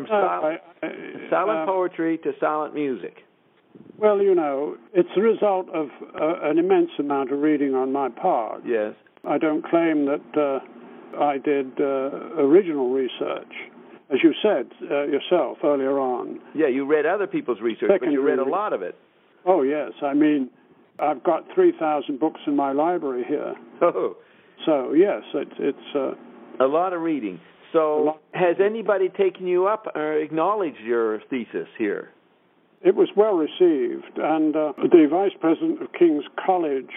silent poetry to silent music? Well, it's the result of an immense amount of reading on my part. Yes. I don't claim that I did original research, as you said yourself earlier on. Yeah, you read other people's research, but you read a lot of it. Oh, yes. I mean, I've got 3,000 books in my library here. Oh. So, yes, it's a lot of reading. So, has anybody taken you up or acknowledged your thesis here? It was well received, and the vice president of King's College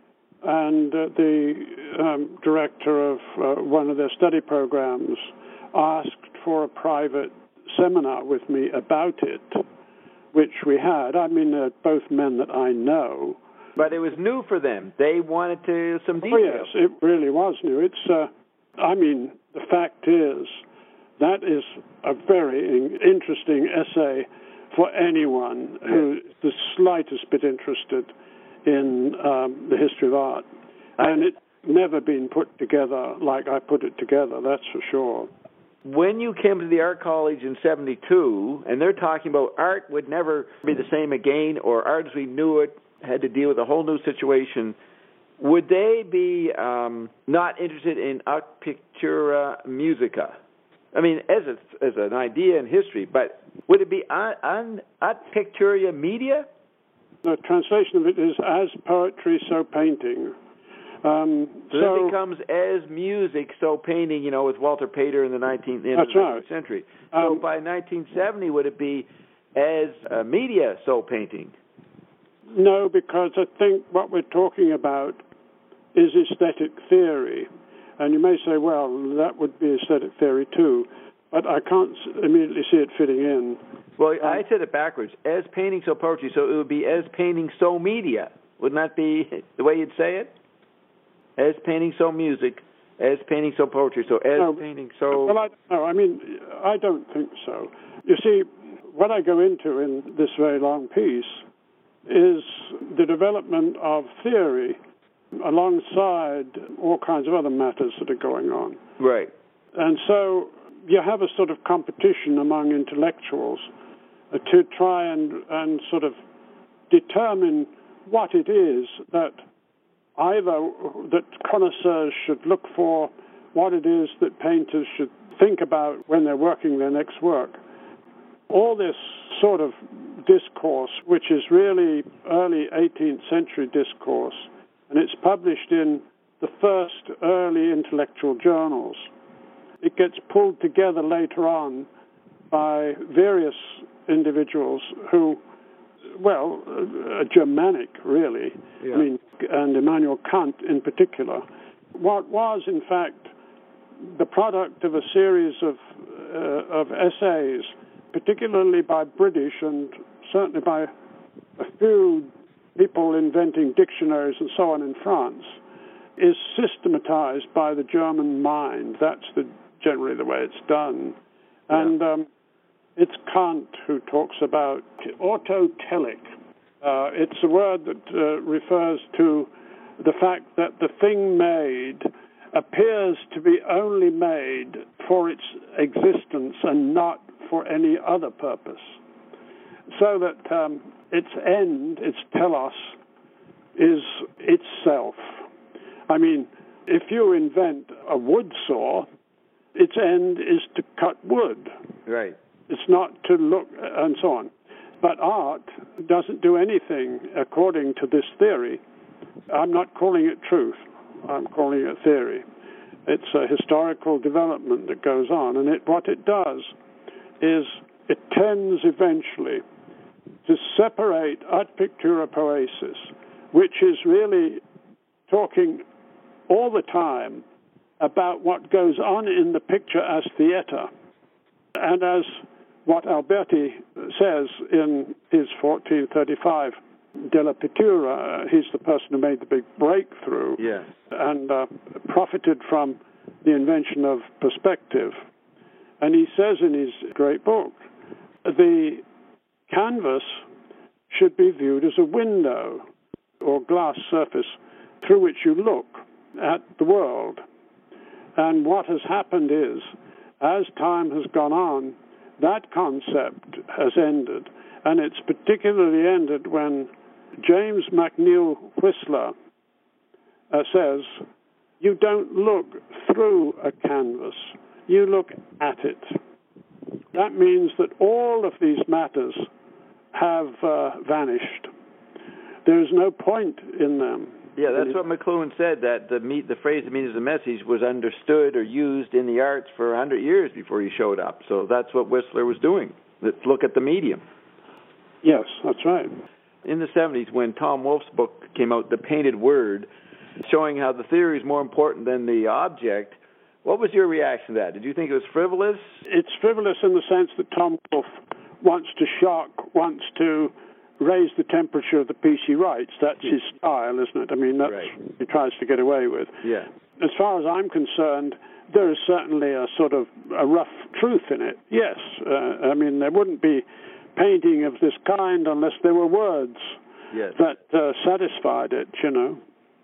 and the director of one of their study programs asked for a private seminar with me about it, which we had. I mean, they're both men that I know. But it was new for them. They wanted some details. Oh, yes, it really was new. It's, the fact is, that is a very interesting essay for anyone who's the slightest bit interested in the history of art. And it's never been put together like I put it together, that's for sure. When you came to the art college in 1972, and they're talking about art would never be the same again, or art as we knew it had to deal with a whole new situation, would they be not interested in art pictura musica? I mean, as an idea in history, but would it be art pictura media? The translation of it is as poetry, so painting. So it becomes as music, so painting, with Walter Pater in the 19th century. So by 1970, would it be as media, so painting? No, because I think what we're talking about is aesthetic theory. And you may say, well, that would be aesthetic theory too, but I can't immediately see it fitting in. Well, I said it backwards. As painting, so poetry. So it would be as painting, so media. Wouldn't that be the way you'd say it? As painting, so music. As painting, so poetry. So as painting, so... Well, I don't think so. You see, what I go into in this very long piece is the development of theory alongside all kinds of other matters that are going on. Right. And so you have a sort of competition among intellectuals to try and sort of determine what it is that either that connoisseurs should look for, what it is that painters should think about when they're working their next work. All this sort of discourse, which is really early 18th century discourse, and it's published in the first early intellectual journals. It gets pulled together later on by various individuals who, Germanic, really, yeah. And Immanuel Kant in particular, what was, in fact, the product of a series of essays, particularly by British and certainly by a few people inventing dictionaries and so on in France, is systematized by the German mind. That's generally the way it's done. Yeah. And it's Kant who talks about autotelic. It's a word that refers to the fact that the thing made appears to be only made for its existence and not for any other purpose. So that its end, its telos, is itself. I mean, if you invent a wood saw, its end is to cut wood. Right. It's not to look, and so on. But art doesn't do anything according to this theory. I'm not calling it truth. I'm calling it theory. It's a historical development that goes on, and what it does is it tends eventually to separate art pictura poesis, which is really talking all the time about what goes on in the picture as theater, and as what Alberti says in his 1435 Della Pittura. He's the person who made the big breakthrough and profited from the invention of perspective. And he says in his great book, the canvas should be viewed as a window or glass surface through which you look at the world. And what has happened is, as time has gone on, that concept has ended. And it's particularly ended when James McNeill Whistler says, you don't look through a canvas, you look at it. That means that all of these matters have vanished. There is no point in them. Yeah, that's what McLuhan said, that the phrase "the meaning of the message" was understood or used in the arts for 100 years before he showed up. So that's what Whistler was doing. Let's look at the medium. Yes, that's right. In the 70s, when Tom Wolfe's book came out, The Painted Word, showing how the theory is more important than the object, what was your reaction to that? Did you think it was frivolous? It's frivolous in the sense that Tom Wolfe wants to shock, wants to raise the temperature of the piece he writes. That's his style, isn't it? I mean, that's what he tries to get away with. Yeah. As far as I'm concerned, there is certainly a sort of a rough truth in it. Yes. I mean, there wouldn't be painting of this kind unless there were words that satisfied it, you know.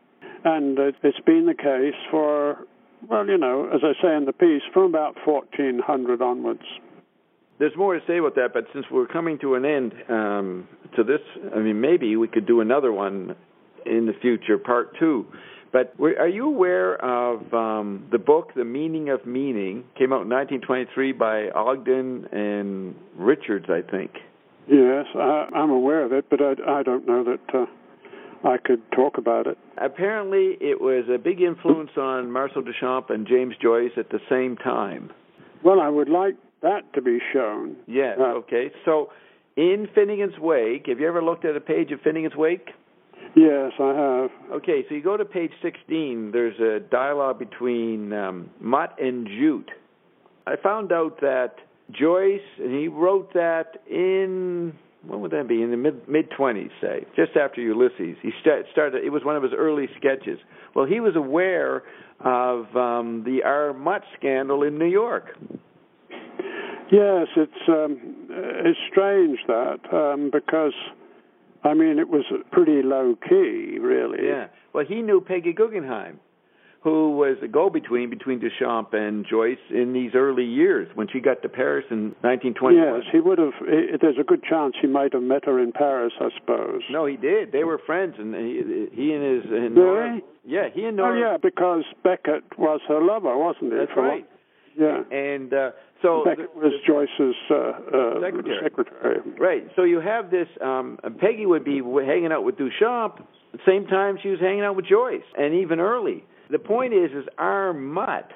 And it's been the case for, well, you know, as I say in the piece, from about 1400 onwards. There's more to say about that, but since we're coming to an end to this, I mean, maybe we could do another one in the future, part 2. But are you aware of the book, The Meaning of Meaning? Came out in 1923 by Ogden and Richards, I think. Yes, I'm aware of it, but I don't know that I could talk about it. Apparently, it was a big influence on Marcel Duchamp and James Joyce at the same time. Well, I would like that to be shown. Yes, okay. So, in Finnegan's Wake, have you ever looked at a page of Finnegan's Wake? Yes, I have. Okay, so you go to page 16. There's a dialogue between Mutt and Jute. I found out that Joyce, and he wrote that in, when would that be, in the mid-20s, say, just after Ulysses. He started, it was one of his early sketches. Well, he was aware of the R. Mutt scandal in New York. Yes, it's strange that, because, I mean, it was pretty low-key, really. Yeah. Well, he knew Peggy Guggenheim, who was a go-between between Duchamp and Joyce in these early years when she got to Paris in 1921. Yes, he would have. There's a good chance he might have met her in Paris, I suppose. No, he did. They were friends, and he and his really? Nora. Yeah, he and Nora. Oh, yeah, because Beckett was her lover, wasn't he? That's right. Yeah. And so Beckett was Joyce's secretary. Right. So you have this. Peggy would be hanging out with Duchamp at the same time she was hanging out with Joyce, and even early. The point is R. Mutt,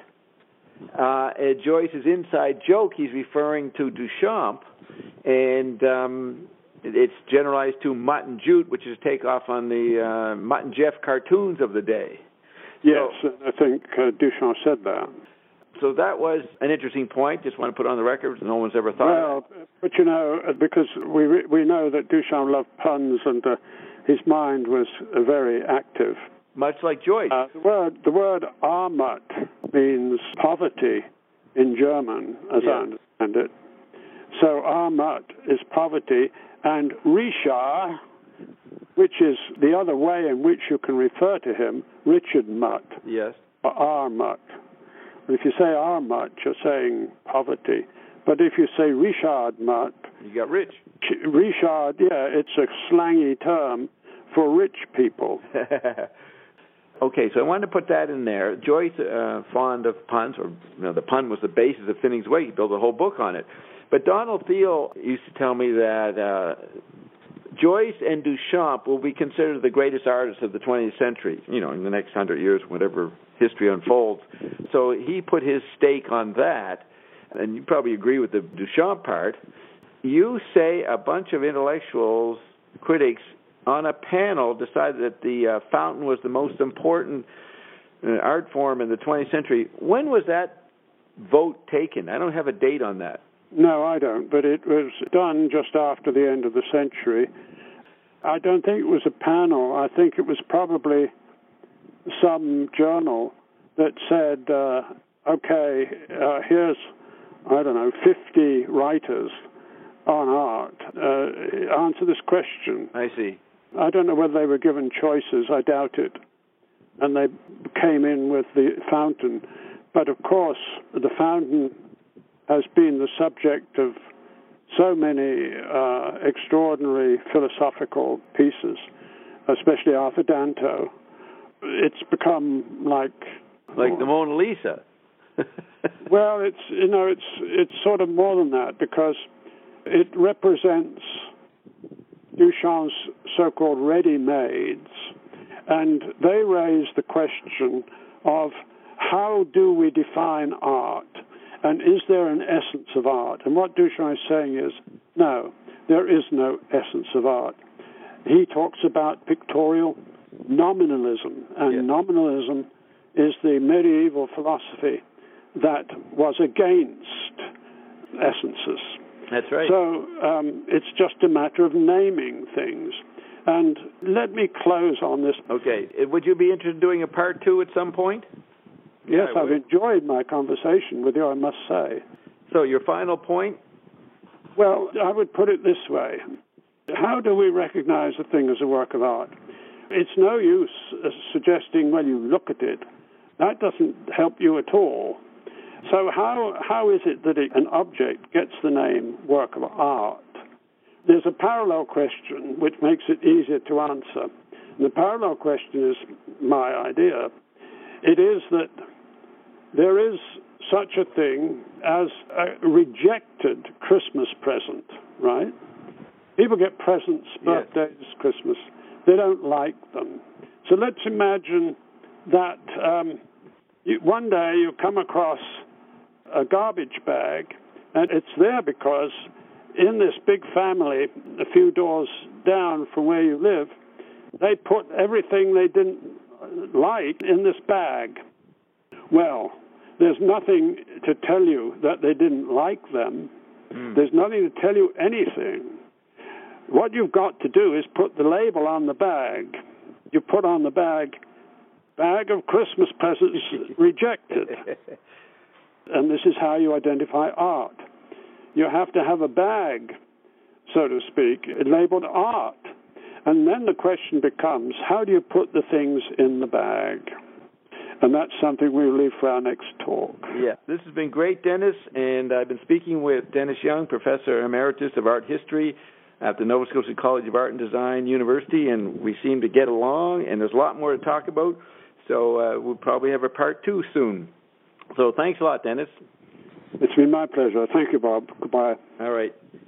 Joyce's inside joke, he's referring to Duchamp, and it's generalized to Mutt and Jute, which is a takeoff on the Mutt and Jeff cartoons of the day. Yes, so, I think Duchamp said that. So that was an interesting point. Just want to put on the record. No one's ever thought of it. Well, but you know, because we know that Duchamp loved puns, and his mind was very active. Much like Joyce. The word Armut means poverty in German, as I understand it. So Armut is poverty, and Richard, which is the other way in which you can refer to him, Richard Mutt. Yes. Or Armut. If you say Armut, you're saying poverty. But if you say Richard Mutt, you got rich. Richard, yeah, it's a slangy term for rich people. Okay, so I wanted to put that in there. Joyce, fond of puns, or the pun was the basis of Finnegan's Wake. He built a whole book on it. But Donald Thiel used to tell me that Joyce and Duchamp will be considered the greatest artists of the 20th century, in the next 100 years, whatever history unfolds. So he put his stake on that, and you probably agree with the Duchamp part. You say a bunch of intellectuals, critics, on a panel decided that the fountain was the most important art form in the 20th century. When was that vote taken? I don't have a date on that. No, I don't, but it was done just after the end of the century. I don't think it was a panel. I think it was probably some journal that said, okay, here's, 50 writers on art. Answer this question. I see. I don't know whether they were given choices. I doubt it. And they came in with the fountain. But, of course, the fountain has been the subject of so many extraordinary philosophical pieces, especially Arthur Danto. It's become like the Mona Lisa. Well, it's sort of more than that, because it represents Duchamp's so-called ready-mades, and they raise the question of how do we define art, and is there an essence of art? And what Duchamp is saying is, no, there is no essence of art. He talks about pictorial nominalism, and nominalism is the medieval philosophy that was against essences. That's right. So it's just a matter of naming things. And let me close on this. Okay. Would you be interested in doing a part 2 at some point? Yes, I've enjoyed my conversation with you, I must say. So your final point? Well, I would put it this way. How do we recognize a thing as a work of art? It's no use suggesting, well, you look at it. That doesn't help you at all. So how is it that an object gets the name work of art? There's a parallel question which makes it easier to answer. And the parallel question is my idea. It is that there is such a thing as a rejected Christmas present, right? People get presents, birthdays, Christmas. They don't like them. So let's imagine that one day you come across a garbage bag, and it's there because in this big family, a few doors down from where you live, they put everything they didn't like in this bag. Well, there's nothing to tell you that they didn't like them. There's nothing to tell you anything. What you've got to do is put the label on the bag. You put on the bag of Christmas presents rejected. And this is how you identify art. You have to have a bag, so to speak, labeled art. And then the question becomes, how do you put the things in the bag? And that's something we'll leave for our next talk. Yeah, this has been great, Dennis. And I've been speaking with Dennis Young, Professor Emeritus of Art History at the Nova Scotia College of Art and Design University, and we seem to get along, and there's a lot more to talk about. So we'll probably have a part 2 soon. So thanks a lot, Dennis. It's been my pleasure. Thank you, Bob. Goodbye. All right.